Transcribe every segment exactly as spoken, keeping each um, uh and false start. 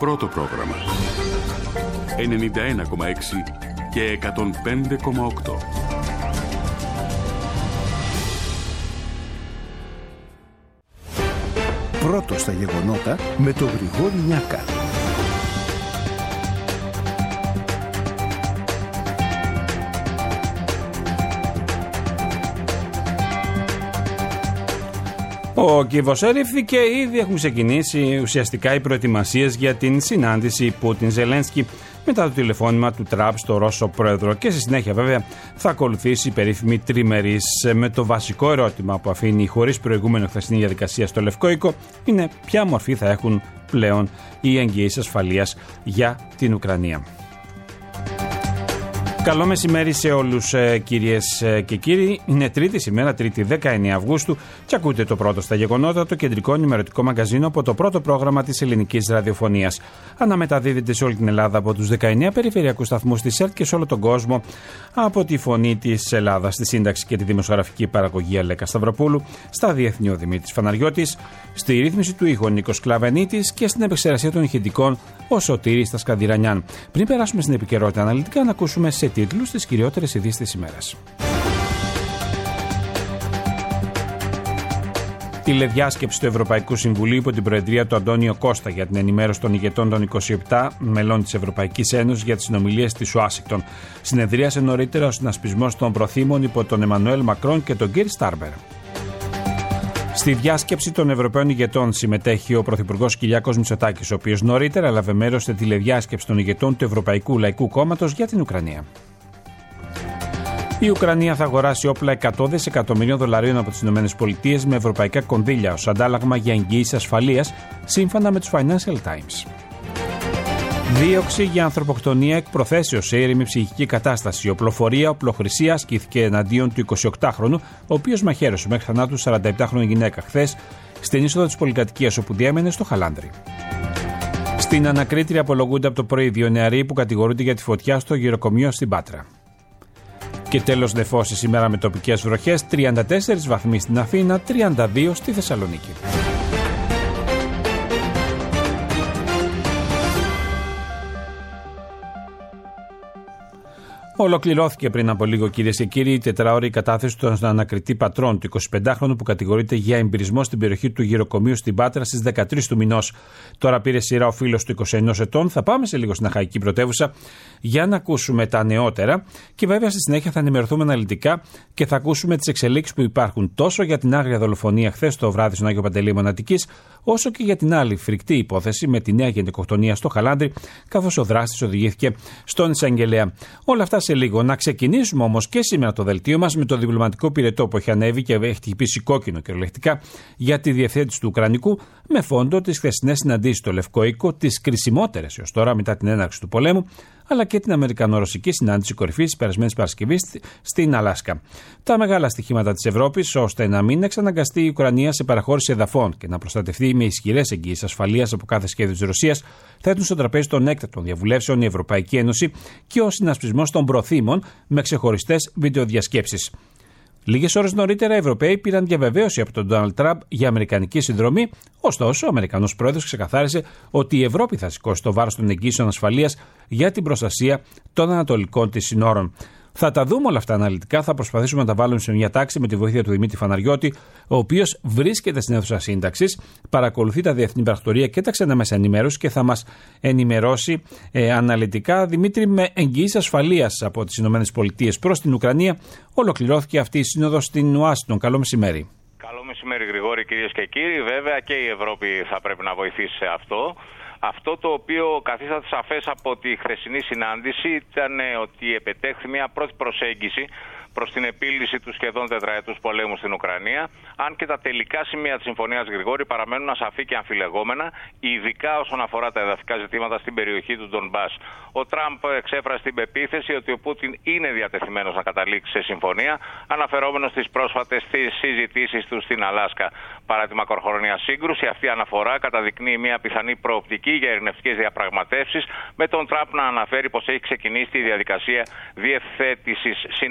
Πρώτο πρόγραμμα. ενενήντα ένα κόμμα έξι και εκατόν πέντε κόμμα οκτώ. Πρώτο στα γεγονότα με τον Γρηγόρη Νιάκα. Ο Κίεβος έρηφθηκε, ήδη έχουν ξεκινήσει ουσιαστικά οι προετοιμασίες για την συνάντηση Πούτιν-Ζελένσκι μετά το τηλεφώνημα του Τραμπ στο Ρώσο πρόεδρο και στη συνέχεια βέβαια θα ακολουθήσει η περίφημη τριμερής, με το βασικό ερώτημα που αφήνει χωρίς προηγούμενο χθεσινή διαδικασία στο Λευκό Οίκο είναι ποια μορφή θα έχουν πλέον οι εγγυήσεις ασφαλείας για την Ουκρανία. Καλό μεσημέρι σε όλους ε, κυρίες ε, και κύριοι. Είναι Τρίτη σήμερα, Τρίτη δεκαεννέα Αυγούστου και ακούτε το πρώτο στα γεγονότα, το κεντρικό ενημερωτικό μαγκαζίνο από το πρώτο πρόγραμμα της ελληνικής ραδιοφωνίας. Αναμεταδίδεται σε όλη την Ελλάδα από τους δεκαεννέα περιφερειακούς σταθμούς της ΕΡΤ και σε όλο τον κόσμο από τη Φωνή της Ελλάδας, στη σύνταξη και τη δημοσιογραφική παραγωγή Αλέκα Σταυροπούλου, στα διεθνή ο Δημήτρης Φαναριώτης, στη ρύθμιση του ήχου Νίκος Κλαβενίτης και στην επεξεργασία των ηχητικών ο Σωτήρης Τασκανδιρανιάν. Πριν περάσουμε στην επικαιρότητα αναλυτικά, να ακούσουμε σε τίτλους τις κυριότερες ειδήσεις της ημέρας. Τηλεδιάσκεψη του Ευρωπαϊκού Συμβουλίου υπό την προεδρία του Αντώνιο Κώστα για την ενημέρωση των ηγετών των είκοσι επτά μελών της Ευρωπαϊκής Ένωσης για τις συνομιλίες της Ουάσιγκτον. Συνεδρίασε νωρίτερα ο συνασπισμός των προθήμων υπό τον Εμμανουέλ Μακρόν και τον Κίρ Στάρμπερ. Στη διάσκεψη των Ευρωπαίων ηγετών συμμετέχει ο Πρωθυπουργός Κυριάκος Μητσοτάκης, ο οποίος νωρίτερα έλαβε μέρος στη τηλεδιάσκεψη των ηγετών του Ευρωπαϊκού Λαϊκού Κόμματος για την Ουκρανία. Η Ουκρανία θα αγοράσει όπλα εκατό δισεκατομμυρίων δολαρίων από τις ΗΠΑ με ευρωπαϊκά κονδύλια ως αντάλλαγμα για εγγυήσεις ασφαλείας, σύμφωνα με τους Financial Times. Δίωξη για ανθρωποκτονία εκ προθέσεως σε ήρεμη ψυχική κατάσταση. Οπλοφορία, οπλοχρησία ασκήθηκε εναντίον του εικοσιοκτάχρονου, ο οποίος μαχαίρωσε μέχρι θανάτου σαράντα επτάχρονη γυναίκα χθες στην είσοδο της πολυκατοικίας όπου διέμενε στο Χαλάνδρι. Στην ανακρίτρια απολογούνται από το πρωί δύο νεαροί που κατηγορούνται για τη φωτιά στο γεροκομείο στην Πάτρα. Και τέλος νεφώσεις σήμερα με τοπικές βροχές, τριάντα τέσσερις βαθμοί στην Αθήνα, τριάντα δύο στη Θεσσαλονίκη. Ολοκληρώθηκε πριν από λίγο, κυρίες και κύριοι, η τετράωρη κατάθεση του ανακριτή πατρών του εικοσιπεντάχρονου που κατηγορείται για εμπειρισμό στην περιοχή του γεροκομείου στην Πάτρα στις δεκατρείς του μηνός. Τώρα πήρε σειρά ο φίλος του είκοσι ενός ετών. Θα πάμε σε λίγο στην Αχαϊκή Πρωτεύουσα για να ακούσουμε τα νεότερα και βέβαια στη συνέχεια θα ενημερωθούμε αναλυτικά και θα ακούσουμε τις εξελίξεις που υπάρχουν τόσο για την άγρια δολοφονία χθες το βράδυ στον Άγιο Παντελεήμονα Αττικής, όσο και για την άλλη φρικτή υπόθεση με τη νέα γενικοκτονία στο Χαλάνδρι, καθώς ο δράστης οδηγήθηκε στον εισαγγελέα. Όλα αυτά σε λίγο. Να ξεκινήσουμε όμως και σήμερα το δελτίο μας με το διπλωματικό πυρετό που έχει ανέβει και έχει χτυπήσει κόκκινο κυριολεκτικά για τη διευθέτηση του Ουκρανικού, με φόντο τις χθεσινές συναντήσεις στο Λευκό Οίκο, τις κρισιμότερες έως τώρα μετά την έναρξη του πολέμου, αλλά και την Αμερικανο-Ρωσική συνάντηση κορυφής της περασμένης Παρασκευής στην Αλάσκα. Τα μεγάλα στοιχήματα της Ευρώπης, ώστε να μην εξαναγκαστεί η Ουκρανία σε παραχώρηση εδαφών και να προστατευτεί με ισχυρές εγγύησεις ασφαλείας από κάθε σχέδιο της Ρωσίας, θέτουν στο τραπέζι των έκτακτων διαβουλεύσεων η Ευρωπαϊκή Ένωση και ο συνασπισμός των προθήμων με ξεχωριστές βιντεοδιασκέψεις. Λίγες ώρες νωρίτερα, οι Ευρωπαίοι πήραν διαβεβαίωση από τον Ντόναλντ Τραμπ για αμερικανική συνδρομή. Ωστόσο, ο Αμερικανός πρόεδρος ξεκαθάρισε ότι η Ευρώπη θα σηκώσει το βάρος των εγγύσεων ασφαλείας για την προστασία των ανατολικών της συνόρων. Θα τα δούμε όλα αυτά αναλυτικά, θα προσπαθήσουμε να τα βάλουμε σε μια τάξη με τη βοήθεια του Δημήτρη Φαναριώτη, ο οποίος βρίσκεται στην αίθουσα σύνταξης, παρακολουθεί τα διεθνή πρακτορία και τα ξένα μέσα ενημέρωση και θα μας ενημερώσει ε, αναλυτικά. Δημήτρη, με εγγυήσεις ασφαλείας από τις ΗΠΑ προς την Ουκρανία, ολοκληρώθηκε αυτή η σύνοδος στην Ουάσιγκτον. Καλό μεσημέρι. Καλό μεσημέρι, Γρηγόρη, κυρίες και κύριοι. Βέβαια και η Ευρώπη θα πρέπει να βοηθήσει σε αυτό. Αυτό το οποίο καθίσταται σαφές από τη χθεσινή συνάντηση ήταν ότι επετέχθη μια πρώτη προσέγγιση προς την επίλυση του σχεδόν τετραετούς πολέμου στην Ουκρανία, αν και τα τελικά σημεία της συμφωνίας, Γρηγόρη, παραμένουν ασαφή και αμφιλεγόμενα, ειδικά όσον αφορά τα εδαφικά ζητήματα στην περιοχή του Ντονμπάς. Ο Τραμπ εξέφρασε την πεποίθηση ότι ο Πούτιν είναι διατεθειμένος να καταλήξει σε συμφωνία, αναφερόμενος στις πρόσφατες συζητήσεις του στην Αλάσκα. Παρά τη μακροχρόνια σύγκρουση, αυτή η αναφορά καταδεικνύει μια πιθανή προοπτική για ειρηνευτικές διαπραγματεύσεις, με τον Τραμπ να αναφέρει πως έχει ξεκινήσει τη διαδικασία διευθέτησης συνάντησης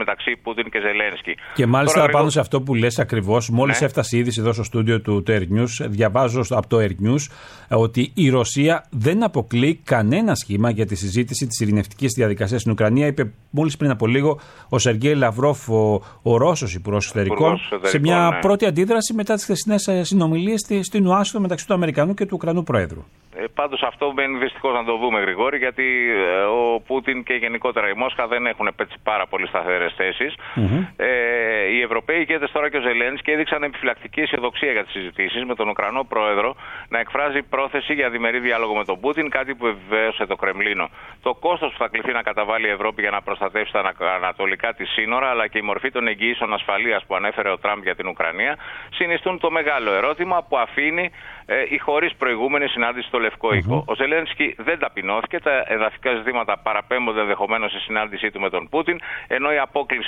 μεταξύ Πούτιν και Ζελένσκι. Και μάλιστα Τώρα, πάνω σε αυτό που λες ακριβώς, μόλις ναι. έφτασε η είδηση εδώ στο στούντιο του Air News, διαβάζω από το Air News ότι η Ρωσία δεν αποκλεί κανένα σχήμα για τη συζήτηση της ειρηνευτικής διαδικασίας στην Ουκρανία. Είπε μόλις πριν από λίγο ο Σεργέη Λαυρόφ, ο, ο Ρώσος Υπουργός Εξωτερικών, σε μια ναι. πρώτη αντίδραση μετά τις χθεσινές συνομιλίες στην Ουάσιγκτον μεταξύ του Αμερικανού και του Ουκρανού Προέδρου. Ε, πάντως αυτό μένει δυστυχώς να το δούμε, Γρηγόρη, γιατί ε, ο Πούτιν και γενικότερα η Μόσχα δεν έχουν πέτσει πάρα πολύ σταθερές θέσεις. Mm-hmm. Ε, οι Ευρωπαίοι ηγέτες τώρα και ο Ζελένσκι έδειξαν επιφυλακτική αισιοδοξία για τις συζητήσεις με τον Ουκρανό Πρόεδρο να εκφράζει πρόθεση για διμερή διάλογο με τον Πούτιν, κάτι που επιβεβαίωσε το Κρεμλίνο. Το κόστος που θα κληθεί να καταβάλει η Ευρώπη για να προστατεύσει τα ανατολικά της σύνορα, αλλά και η μορφή των εγγυήσεων ασφαλείας που ανέφερε ο Τραμπ για την Ουκρανία, συνιστούν το μεγάλο ερώτημα που αφήνει ε, η χωρίς προηγούμενη συνάντηση στο Λευκό Οίκο. Mm-hmm. Ο Ζελένσκι δεν ταπεινώθηκε, τα εδαφικά ζητήματα παραπέμπονται ενδεχομένως στη συνάντησή του με τον Πούτιν, ενώ η απόκλιση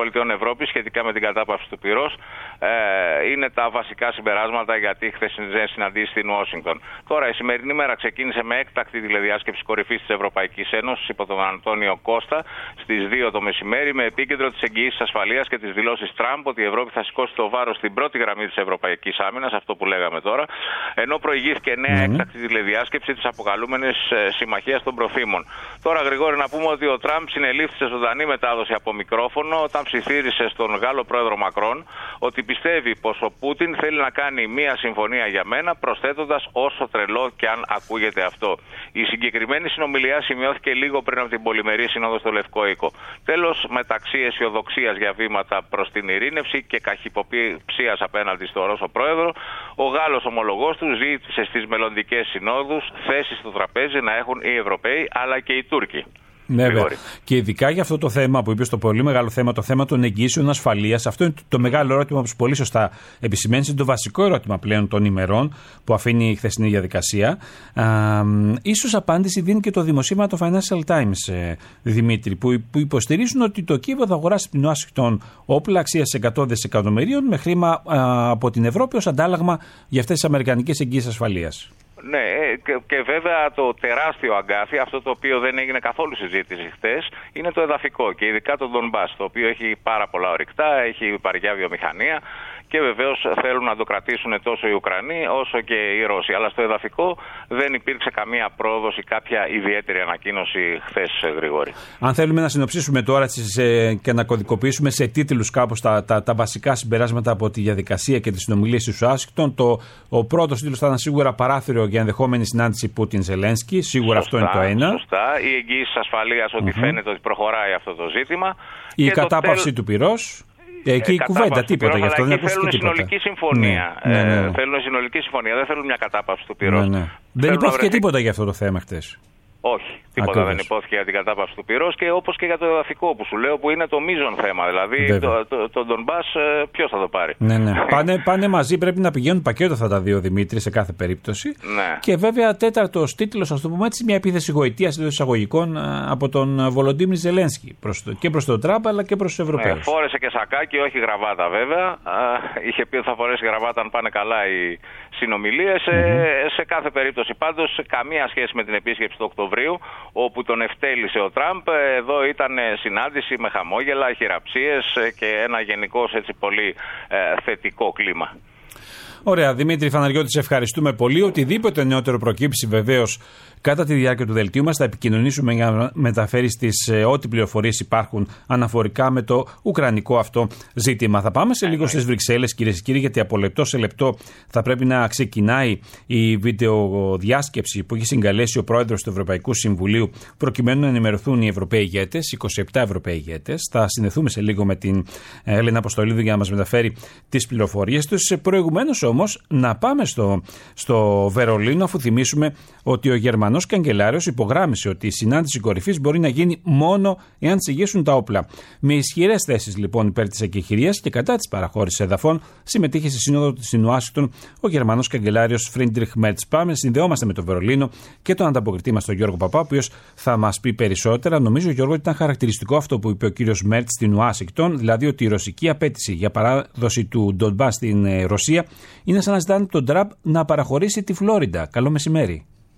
ΗΠΑ σχετικά με την κατάπαυση του πυρός ε, είναι τα βασικά συμπεράσματα για τη χθεσινή συναντήση στην Ουάσιγκτον. Τώρα, η σημερινή μέρα ξεκίνησε με έκτακτη τηλεδιάσκεψη κορυφής της Ευρωπαϊκής Ένωσης υπό τον Αντώνιο Κώστα στις δύο το μεσημέρι, με επίκεντρο τις εγγυήσεις ασφαλείας και τις δηλώσεις Τραμπ ότι η Ευρώπη θα σηκώσει το βάρος στην πρώτη γραμμή της Ευρωπαϊκής Άμυνας, αυτό που λέγαμε τώρα, ενώ προηγήθηκε νέα mm-hmm. έκτακτη τηλεδιάσκεψη της αποκαλούμενης Συμμαχίας των Προφήμων. Τώρα, Γρηγόρη, να πούμε ότι ο Τραμπ συνελήφθη σε ζωντανή μετάδοση από μικρόφωνο όταν ψιθύρισε στον Γάλλο πρόεδρο Μακρόν ότι πιστεύει πως ο Πούτιν θέλει να κάνει μία συμφωνία για μένα, προσθέτοντας όσο τρελό και αν ακούγεται αυτό. Η συγκεκριμένη συνομιλία σημειώθηκε λίγο πριν από την πολυμερή σύνοδο στο Λευκό Οίκο. Τέλος, μεταξύ αισιοδοξίας για βήματα προς την ειρήνευση και καχυποψίας απέναντι στο Ρώσο πρόεδρο, ο Γάλλος ομολογός του ζήτησε στις μελλοντικές συνόδους θέσεις στο τραπέζι να έχουν οι Ευρωπαίοι αλλά και οι Τούρκοι. Ναι, βέβαια. Και ειδικά για αυτό το θέμα που είπε, το πολύ μεγάλο θέμα, το θέμα των εγγυήσεων ασφαλείας. Αυτό είναι το μεγάλο ερώτημα που πολύ σωστά επισημαίνεις. Είναι το βασικό ερώτημα πλέον των ημερών που αφήνει η χθεσινή διαδικασία. Α, ίσως απάντηση δίνει και το δημοσίευμα του Financial Times, ε, Δημήτρη, που, που υποστηρίζουν ότι το Κίεβο θα αγοράσει στην Ουάσιγκτον όπλα αξίας εκατό δισεκατομμυρίων με χρήμα α, από την Ευρώπη ως αντάλλαγμα για αυτές τις αμερικανικές εγγύησεις ασφαλείας. Ναι, και, και βέβαια το τεράστιο αγκάθι, αυτό το οποίο δεν έγινε καθόλου συζήτηση χτες, είναι το εδαφικό και ειδικά το Ντονμπάς, το οποίο έχει πάρα πολλά ορυκτά, έχει βαριά βιομηχανία και βεβαίως θέλουν να το κρατήσουν τόσο οι Ουκρανοί όσο και οι Ρώσοι. Αλλά στο εδαφικό δεν υπήρξε καμία πρόοδος ή κάποια ιδιαίτερη ανακοίνωση χθες, Γρηγόρη. Αν θέλουμε να συνοψίσουμε τώρα σε, και να κωδικοποιήσουμε σε τίτλους κάπως τα, τα, τα βασικά συμπεράσματα από τη διαδικασία και τις συνομιλίες της Ουάσιγκτον, ο πρώτος τίτλος θα ήταν σίγουρα παράθυρο για ενδεχόμενη συνάντηση Πούτιν-Ζελένσκι. Σίγουρα σωστά, αυτό είναι το ένα. Σωστά. Η εγγύηση ασφαλείας ότι mm-hmm. φαίνεται ότι προχωράει αυτό το ζήτημα. Η κατάπαυση τέλ... του πυρός. Εκεί η κουβέντα, τίποτα γι' αυτό. Δεν θέλουν συνολική συμφωνία. Ναι, ναι, ναι. Ε, θέλουν συνολική συμφωνία, δεν θέλουν μια κατάπαυση του πυρός. Ναι, ναι. Δεν υπόθηκε τίποτα για αυτό το θέμα χτες. Όχι, τίποτα Ακριβώς. δεν υπόθηκε για την κατάπαυση του πυρός και όπως και για το εδαφικό που σου λέω που είναι το μείζον θέμα. Δηλαδή το, το, το Ντονμπάς ποιος θα το πάρει. Ναι, ναι. πάνε, πάνε μαζί, πρέπει να πηγαίνουν πακέτο αυτά τα δύο, Δημήτρη, σε κάθε περίπτωση. Ναι. Και βέβαια τέταρτος τίτλος, ας το πούμε έτσι, μια επίθεση γοητείας εντός εισαγωγικών από τον Βολοντίμιρ Ζελένσκι και προς τον Τραμπ αλλά και προς τους Ευρωπαίους. Ναι, φόρεσε και σακάκι, όχι γραβάτα βέβαια. Είχε πει ότι θα φορέσει γραβάτα αν πάνε καλά οι συνομιλίες. Mm-hmm. Ε, σε κάθε περίπτωση πάντως καμία σχέση με την επίσκεψη του Οκτωβρίου, όπου τον ευτέλισε ο Τραμπ. Εδώ ήταν συνάντηση με χαμόγελα, χειραψίες και ένα γενικώς έτσι πολύ ε, θετικό κλίμα. Ωραία, Δημήτρη Φαναριώτη, σε ευχαριστούμε πολύ. Οτιδήποτε νεότερο προκύψει βεβαίως κατά τη διάρκεια του δελτίου μας θα επικοινωνήσουμε για να μεταφέρει στις ε, ό,τι πληροφορίες υπάρχουν αναφορικά με το ουκρανικό αυτό ζήτημα. Θα πάμε σε λίγο στις Βρυξέλλες, κυρίες και κύριοι, γιατί από λεπτό σε λεπτό θα πρέπει να ξεκινάει η βιντεοδιάσκεψη που έχει συγκαλέσει ο πρόεδρος του Ευρωπαϊκού Συμβουλίου προκειμένου να ενημερωθούν οι Ευρωπαίοι ηγέτες, είκοσι επτά Ευρωπαίοι ηγέτες. Θα συνδεθούμε σε λίγο με την Έλενα Αποστολίδου για να μας μεταφέρει τις πληροφορίες τους. Προηγουμένως όμως να πάμε στο, στο Βερολίνο, αφού θυμίσουμε ότι ο Γερμανός Ο καγκελάριος υπογράμμισε ότι η συνάντηση κορυφής μπορεί να γίνει μόνο εάν συγγύσουν τα όπλα. Με ισχυρές θέσεις λοιπόν υπέρ της εκεχηρίας και κατά της παραχώρησης εδαφών, συμμετείχε στη σύνοδο στην Ουάσιγκτον ο Γερμανός καγκελάριος Φρίντριχ Μέρτς. Πάμε, συνδεόμαστε με το Βερολίνο και τον ανταποκριτή μας τον Γιώργο Παπά, ο οποίος θα μας πει περισσότερα. Νομίζω, Γιώργο, ότι ήταν χαρακτηριστικό αυτό που είπε ο κύριος Μέρτς στην Ουάσιγκτον, δηλαδή ότι η ρωσική απέτηση για παράδοση του Ντονμπά στην Ρωσία είναι σαν να ζητάνε τον Τραμπ να παραχωρήσει τη Φλόριντα. Καλό μεσημέρι.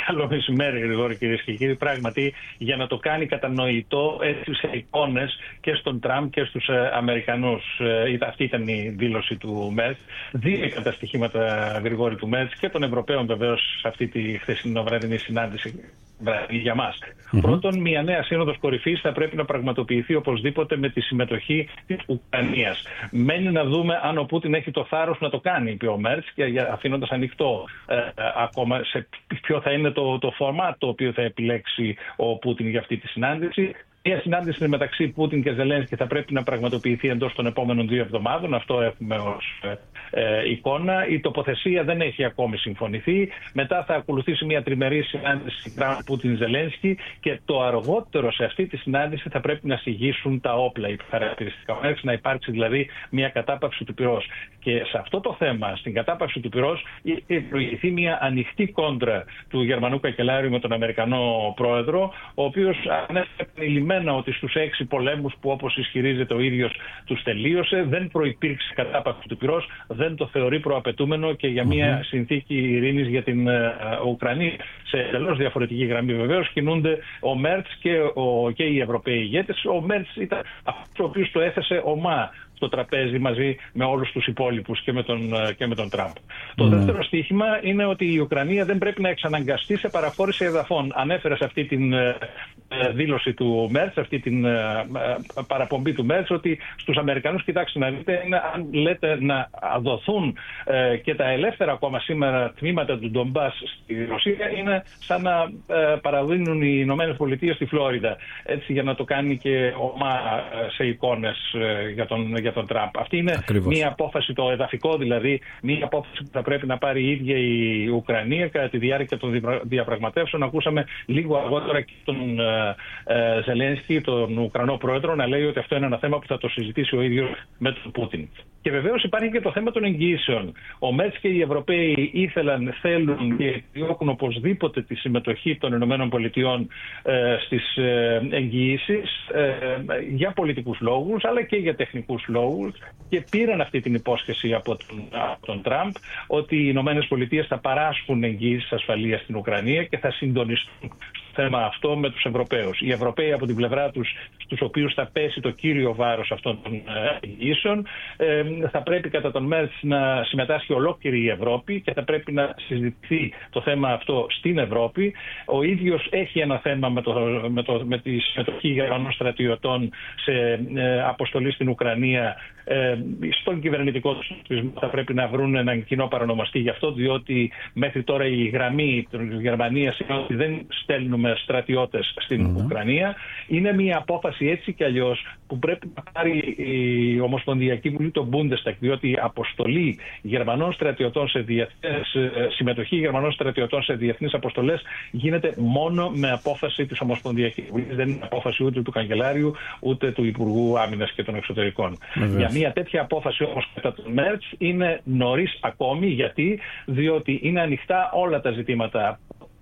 Καλό μεσημέρι, Γρηγόρη, κυρίες και κύριοι. Πράγματι, για να το κάνει κατανοητό έτσι σε εικόνες και στον Τραμπ και στους Αμερικανούς, αυτή ήταν η δήλωση του Μέρτς. Δύο τα στοιχήματα, Γρηγόρη, του Μέρτς και των Ευρωπαίων βεβαίως σε αυτή τη χθεσινοβραδινή συνάντηση. Για μας. Mm-hmm. Πρώτον, μια νέα σύνοδος κορυφής θα πρέπει να πραγματοποιηθεί οπωσδήποτε με τη συμμετοχή της Ουκρανίας. Μένει να δούμε αν ο Πούτιν έχει το θάρρος να το κάνει, είπε ο Μέρτς, και αφήνοντας ανοιχτό ε, ε, ακόμα σε ποιο θα είναι το, το format το οποίο θα επιλέξει ο Πούτιν για αυτή τη συνάντηση. Μια συνάντηση μεταξύ Πούτιν και Ζελένσκι θα πρέπει να πραγματοποιηθεί εντός των επόμενων δύο εβδομάδων. Αυτό έχουμε ως ε, εικόνα. Η τοποθεσία δεν έχει ακόμη συμφωνηθεί. Μετά θα ακολουθήσει μια τριμερή συνάντηση Πούτιν-Ζελένσκι και το αργότερο σε αυτή τη συνάντηση θα πρέπει να συγγύσουν τα όπλα, οι χαρακτηριστικά μέρες, να υπάρξει δηλαδή μια κατάπαυση του πυρός. Και σε αυτό το θέμα, στην κατάπαυση του πυρός, είχε προηγηθεί μια ανοιχτή κόντρα του Γερμανού καγκελάριου με τον Αμερικανό πρόεδρο, ο οποίος ανέφερε ότι στους έξι πολέμους που, όπως ισχυρίζεται ο ίδιος, τους τελείωσε, δεν προϋπήρξε κατάπαυση του πυρός, δεν το θεωρεί προαπαιτούμενο και για μια mm-hmm. συνθήκη ειρήνης για την uh, Ουκρανία. Σε εντελώς διαφορετική γραμμή βεβαίως κινούνται ο Μέρτς και, ο, και οι Ευρωπαίοι ηγέτες. Ο Μέρτς ήταν αυτός ο οποίος το έθεσε ομά στο τραπέζι μαζί με όλους τους υπόλοιπους και με τον, και με τον Τραμπ. Mm. Το δεύτερο στοίχημα είναι ότι η Ουκρανία δεν πρέπει να εξαναγκαστεί σε παραχώρηση εδαφών. Ανέφερα σε αυτή την ε, δήλωση του Μέρτς, αυτή την ε, παραπομπή του Μέρτς, ότι στους Αμερικανούς, κοιτάξτε να δείτε, είναι, αν λέτε να δοθούν ε, και τα ελεύθερα ακόμα σήμερα τμήματα του Ντομπάς στη Ρωσία, είναι σαν να ε, παραδίνουν οι Ηνωμένες Πολιτείες στη Φλόριντα. Έτσι, για να το κάνει και ομά σε εικόνες ε, για τον για τον Τραμπ. Αυτή είναι Ακριβώς. μια απόφαση, το εδαφικό δηλαδή, μια απόφαση που θα πρέπει να πάρει η ίδια η Ουκρανία κατά τη διάρκεια των διαπραγματεύσεων. Ακούσαμε λίγο αργότερα και τον ε, ε, Ζελένσκι, τον Ουκρανό πρόεδρο, να λέει ότι αυτό είναι ένα θέμα που θα το συζητήσει ο ίδιος με τον Πούτιν. Και βεβαίως υπάρχει και το θέμα των εγγυήσεων. Ο Μέρτς και οι Ευρωπαίοι ήθελαν, θέλουν και διώκουν οπωσδήποτε τη συμμετοχή των ΗΠΑ ε, στις ε, εγγυήσεις ε, για πολιτικούς λόγους αλλά και για τεχνικούς λόγους, και πήραν αυτή την υπόσχεση από τον, από τον Τραμπ ότι οι Ηνωμένες Πολιτείες θα παράσχουν εγγυήσεις ασφαλείας στην Ουκρανία και θα συντονιστούν στο θέμα αυτό με τους Ευρωπαίους. Οι Ευρωπαίοι από την πλευρά τους, στους οποίους θα πέσει το κύριο βάρος αυτών των εγγυήσεων, ε, θα πρέπει κατά τον Μέρτς να συμμετάσχει ολόκληρη η Ευρώπη και θα πρέπει να συζητηθεί το θέμα αυτό στην Ευρώπη. Ο ίδιος έχει ένα θέμα με, το, με, το, με τη συμμετοχή Γερμανών στρατιωτών σε ε, αποστολή στην Ουκρανία. Ε, στον κυβερνητικό του συνασπισμό θα πρέπει να βρουν έναν κοινό παρονομαστή γι' αυτό, διότι μέχρι τώρα η γραμμή της Γερμανίας είναι ότι δεν στέλνουμε στρατιώτες στην mm-hmm. Ουκρανία. Είναι μια απόφαση έτσι κι αλλιώς που πρέπει να πάρει η Ομοσπονδιακή Βουλή, το Bundestag, διότι η αποστολή Γερμανών στρατιωτών σε διεθνές, συμμετοχή Γερμανών στρατιωτών σε διεθνείς αποστολές γίνεται μόνο με απόφαση της Ομοσπονδιακής Βουλής. Δεν είναι απόφαση ούτε του Καγκελάριου ούτε του Υπουργού Άμυνας και των Εξωτερικών. Mm-hmm. Για μια τέτοια απόφαση όμως κατά τον Μέρτς είναι νωρίς ακόμη. Γιατί? Διότι είναι ανοιχτά όλα τα ζητήματα.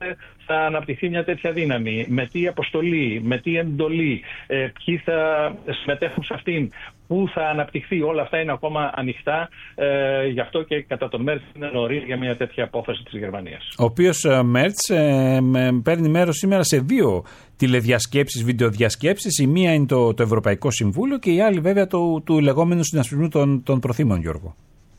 Θα αναπτυχθεί μια τέτοια δύναμη, με τι αποστολή, με τι εντολή, ε, ποιοι θα συμμετέχουν σε αυτήν, πού θα αναπτυχθεί, όλα αυτά είναι ακόμα ανοιχτά. Ε, γι' αυτό και κατά τον Μέρτς είναι νωρίς για μια τέτοια απόφαση της Γερμανίας. Ο οποίος ε, Μέρτς ε, παίρνει μέρος σήμερα σε δύο τηλεδιασκέψεις, βιντεοδιασκέψεις. Η μία είναι το, το Ευρωπαϊκό Συμβούλιο και η άλλη βέβαια το, του λεγόμενου συνασπισμού των, των προθήμων, Γιώργο.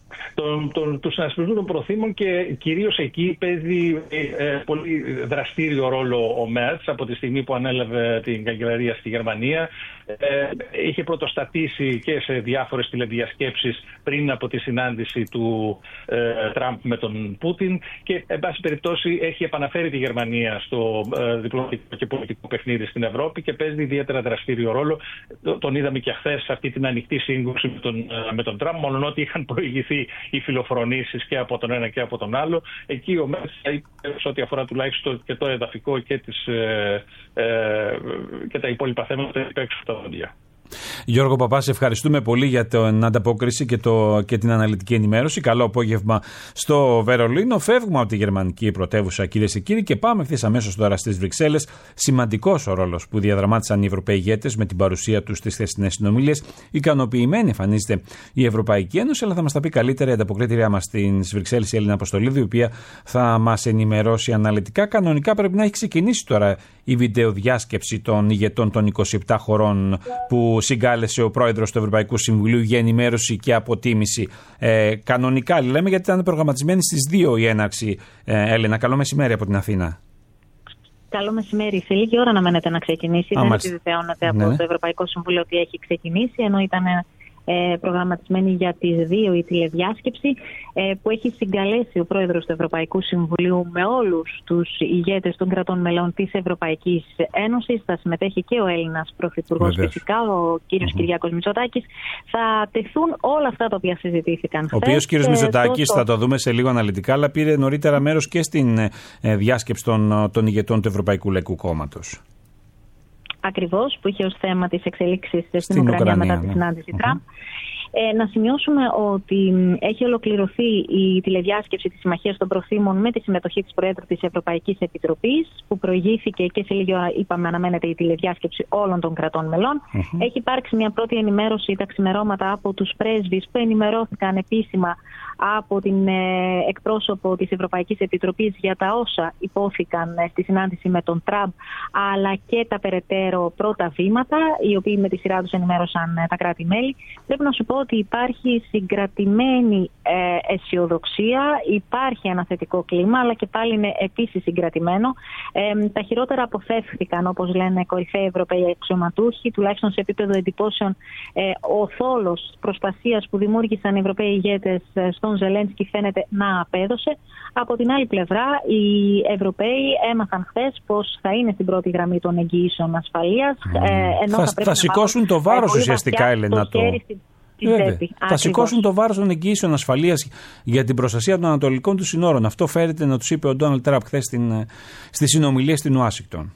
Τον, τον, του συνασπισμού των προθήμων, και κυρίως εκεί παίζει ε, πολύ δραστήριο ρόλο ο Μέρτς από τη στιγμή που ανέλαβε την καγκελαρία στη Γερμανία. Ε, είχε πρωτοστατήσει και σε διάφορες τηλεδιασκέψεις πριν από τη συνάντηση του ε, Τραμπ με τον Πούτιν και εν πάση περιπτώσει έχει επαναφέρει τη Γερμανία στο ε, διπλωματικό και πολιτικό παιχνίδι στην Ευρώπη και παίζει ιδιαίτερα δραστήριο ρόλο. Τον είδαμε και χθες σε αυτή την ανοιχτή σύγκρουση με τον, ε, με τον Τραμπ, μόνο ότι είχαν προηγηθεί οι φιλοφρονήσεις και από τον ένα και από τον άλλο. Εκεί ο Μέρτς, σε ό,τι αφορά τουλάχιστον και το εδαφικό και, τις, ε, ε, και τα υπόλοιπα θέματα, υπέξω τα δόντια. Γιώργο Παπά, σε ευχαριστούμε πολύ για την ανταπόκριση και, το, και την αναλυτική ενημέρωση. Καλό απόγευμα στο Βερολίνο. Φεύγουμε από τη γερμανική πρωτεύουσα, κυρίες και κύριοι, και πάμε ευθύς αμέσως τώρα στις Βρυξέλλες. Σημαντικός ο ρόλος που διαδραμάτισαν οι Ευρωπαίοι ηγέτες με την παρουσία τους στις χθεσινές συνομιλίες. Ικανοποιημένη εμφανίζεται η Ευρωπαϊκή Ένωση, αλλά θα μας τα πει καλύτερα η ανταποκρίτριά μας στις Βρυξέλλες, η Έλληνα Αποστολίδου, η οποία θα μας ενημερώσει αναλυτικά. Κανονικά πρέπει να έχει ξεκινήσει τώρα η βιντεοδιάσκεψη των ηγετών των είκοσι επτά χωρών που συγκάλεσε ο πρόεδρος του Ευρωπαϊκού Συμβουλίου για ενημέρωση και αποτίμηση. Ε, κανονικά λέμε, γιατί ήταν προγραμματισμένη στις δύο η έναρξη. Ε, Έλενα, καλό μεσημέρι από την Αθήνα. Καλό μεσημέρι. Σε λίγη ώρα αναμένεται να ξεκινήσει. Α, δεν μάλιστα. επιβεβαιώνεται από Ναι. το Ευρωπαϊκό Συμβούλιο ότι έχει ξεκινήσει, ενώ ήταν ε, προγραμματισμένη για τις δύο η τηλεδιάσκεψη ε, που έχει συγκαλέσει ο πρόεδρος του Ευρωπαϊκού Συμβουλίου με όλους τους ηγέτες των κρατών μελών της Ευρωπαϊκής Ένωσης. Θα συμμετέχει και ο Έλληνας Πρωθυπουργός, φυσικά, ο κύριος mm-hmm. Κυριάκος Μητσοτάκης. Θα τεθούν όλα αυτά τα οποία συζητήθηκαν χθες. Ο οποίος κύριος Μητσοτάκης, το... θα το δούμε σε λίγο αναλυτικά, αλλά πήρε νωρίτερα μέρος και στην ε, διάσκεψη των, των ηγετών του Ευρωπαϊκού Λαϊκού Κόμματος. Ακριβώς, που είχε ως θέμα τις εξελίξεις στην, στην Ουκρανία, Ουκρανία μετά τη ναι. συνάντηση Mm-hmm. Τραμπ. Ε, να σημειώσουμε ότι έχει ολοκληρωθεί η τηλεδιάσκεψη της Συμμαχίας των Προθήμων με τη συμμετοχή της Προέδρου της Ευρωπαϊκής Επιτροπής, που προηγήθηκε και σε λίγη ώρα, είπαμε, αναμένεται η τηλεδιάσκεψη όλων των κρατών μελών. Mm-hmm. Έχει υπάρξει μια πρώτη ενημέρωση τα ξημερώματα από τους πρέσβεις που ενημερώθηκαν επίσημα από την ε, εκπρόσωπο της Ευρωπαϊκής Επιτροπής για τα όσα υπόθηκαν ε, στη συνάντηση με τον Τραμπ, αλλά και τα περαιτέρω πρώτα βήματα, οι οποίοι με τη σειρά τους ενημέρωσαν ε, τα κράτη-μέλη. Πρέπει να σου πω ότι υπάρχει συγκρατημένη ε, αισιοδοξία, υπάρχει ένα θετικό κλίμα, αλλά και πάλι είναι επίσης συγκρατημένο. Ε, τα χειρότερα αποφεύχθηκαν, όπως λένε κορυφαίοι Ευρωπαίοι αξιωματούχοι, τουλάχιστον σε επίπεδο εντυπώσεων. Ε, ο θόλος προστασίας που δημιούργησαν οι Ευρωπαίοι ηγέτες ε, στον Ζελένσκι φαίνεται να απέδωσε. Από την άλλη πλευρά, οι Ευρωπαίοι έμαθαν χθες πως θα είναι στην πρώτη γραμμή των εγγυήσεων ασφαλείας. Mm. Ε, ενώ θα, θα, θα σηκώσουν το βάρος ουσιαστικά, Έλενα. Το... Βέβαια. Θα σηκώσουν το βάρος των εγγυήσεων ασφαλείας για την προστασία των ανατολικών του συνόρων. Αυτό φέρεται να τους είπε ο Ντόναλντ Τραμπ χθες στη συνομιλία στην Ουάσιγκτον.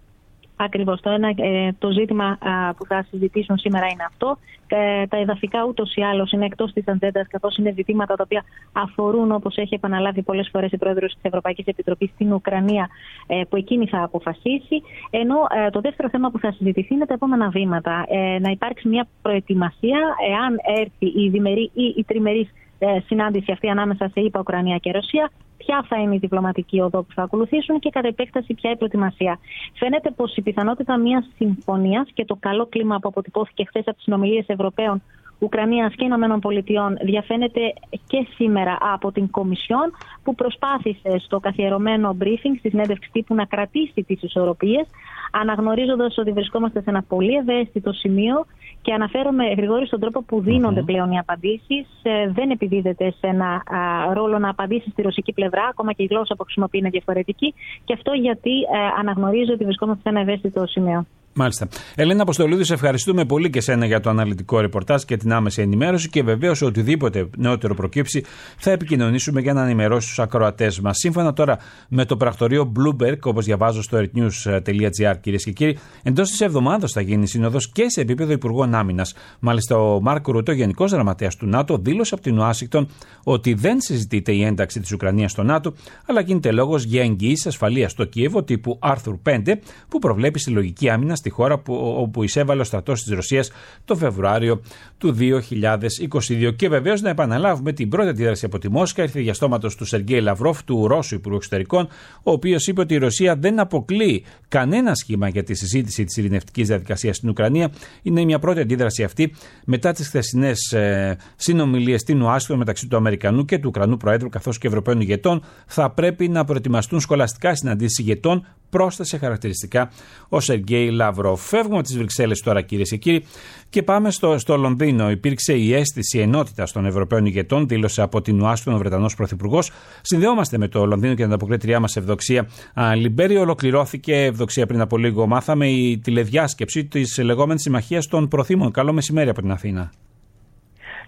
Ακριβώς. Το, ένα, ε, το ζήτημα α, που θα συζητήσουν σήμερα είναι αυτό. Ε, τα εδαφικά ούτως ή άλλως είναι εκτός της ατζέντας, καθώς είναι ζητήματα τα οποία αφορούν, όπως έχει επαναλάβει πολλές φορές η Πρόεδρος της Ευρωπαϊκής Επιτροπής, στην Ουκρανία, ε, που εκείνη θα αποφασίσει. Ενώ ε, το δεύτερο θέμα που θα συζητηθεί είναι τα επόμενα βήματα. Ε, να υπάρξει μια προετοιμασία, εάν έρθει η διμερή ή η τριμερής ε, συνάντηση αυτή ανάμεσα σε ΗΠΑ, Ουκρανία και Ρωσία, ποια θα είναι η διπλωματική οδό που θα ακολουθήσουν και κατά επέκταση ποια η προετοιμασία. Φαίνεται πως η πιθανότητα μιας συμφωνίας και το καλό κλίμα που αποτυπώθηκε χθες από τις συνομιλίες Ευρωπαίων, Ουκρανίας και Ηνωμένων Πολιτειών διαφαίνεται και σήμερα από την Κομισιόν, που προσπάθησε στο καθιερωμένο briefing, στη συνέντευξη τύπου, να κρατήσει τις ισορροπίες, αναγνωρίζοντας ότι βρισκόμαστε σε ένα πολύ ευαίσθητο σημείο. Και αναφέρομαι, Γρηγόρη, στον τρόπο που δίνονται mm-hmm. πλέον οι απαντήσεις. Ε, δεν επιδίδεται σε ένα α, ρόλο να απαντήσει στη ρωσική πλευρά, ακόμα και η γλώσσα που χρησιμοποιεί είναι διαφορετική. Και αυτό γιατί ε, αναγνωρίζω ότι βρισκόμαστε σε ένα ευαίσθητο σημείο. Μάλιστα. Ελένα Αποστολίδου, σε ευχαριστούμε πολύ και σένα για το αναλυτικό ρεπορτάζ και την άμεση ενημέρωση, και βεβαίως οτιδήποτε νεότερο προκύψει θα επικοινωνήσουμε για να ενημερώσει τους ακροατές μας. Σύμφωνα τώρα με το πρακτορείο Bloomberg, όπως διαβάζω στο earthnews τελεία gr, κυρίες και κύριοι, εντός της εβδομάδας θα γίνει σύνοδος και σε επίπεδο Υπουργών Άμυνας. Μάλιστα, ο Μάρκ Ρούτε, ο Γενικός Γραμματέας του ΝΑΤΟ, δήλωσε από την Ουάσιγκτον ότι δεν συζητείται η ένταξη της Ουκρανίας στο ΝΑΤΟ, αλλά γίνεται λόγος για εγγυήσεις ασφαλείας στο Κίεβο τύπου Άρθουρ πέντε, που προβλέπει συλλογική άμυνα στη χώρα που, όπου εισέβαλε ο στρατός της Ρωσίας το Φεβρουάριο του δύο χιλιάδες είκοσι δύο. Και βεβαίως να επαναλάβουμε την πρώτη αντίδραση από τη Μόσχα, ήρθε διαστόματος του Σεργέη Λαυρόφ, του Ρώσου Υπουργού Εξωτερικών, ο οποίος είπε ότι η Ρωσία δεν αποκλείει κανένα σχήμα για τη συζήτηση της ειρηνευτικής διαδικασίας στην Ουκρανία. Είναι μια πρώτη αντίδραση αυτή μετά τις χθεσινές ε, συνομιλίες στην Ουάσιγκτον μεταξύ του Αμερικανού και του Ουκρανού Προέδρου, καθώς και Ευρωπαίων ηγετών. Θα πρέπει να προετοιμαστούν σχολαστικά συναντήσεις ηγετών, πρόσθεσε χαρακτηριστικά ο Σεργέη Λαυρόφ. Φεύγουμε από τις Βρυξέλλες τώρα, κυρίες και κύριοι, και πάμε στο, στο Λονδίνο. Υπήρξε η αίσθηση ενότητας των Ευρωπαίων ηγετών, δήλωσε από την Ουάσιγκτον ο Βρετανός Πρωθυπουργός. Συνδεόμαστε με το Λονδίνο και την ανταποκρίτριά μας Ευδοξία Λιμπέρη. Ολοκληρώθηκε, Ευδοξία, πριν από λίγο μάθαμε, η τηλεδιάσκεψη της λεγόμενης Συμμαχίας των Προθήμων. Καλό μεσημέρι από την Αθήνα.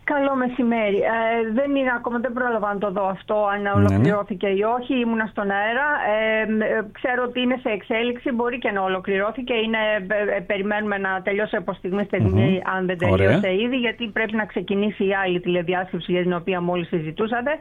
Καλό μεσημέρι. Ε, δεν είναι ακόμα, δεν πρόλαβα να το δω αυτό, αν ολοκληρώθηκε ή όχι. Ήμουνα στον αέρα. Ε, ξέρω ότι είναι σε εξέλιξη. Μπορεί και να ολοκληρώθηκε. Είναι, ε, περιμένουμε να τελειώσει από στιγμή στιγμή, mm-hmm. αν δεν τελείωσε ήδη, γιατί πρέπει να ξεκινήσει η άλλη τηλεδιάσκεψη για την οποία μόλις συζητούσατε.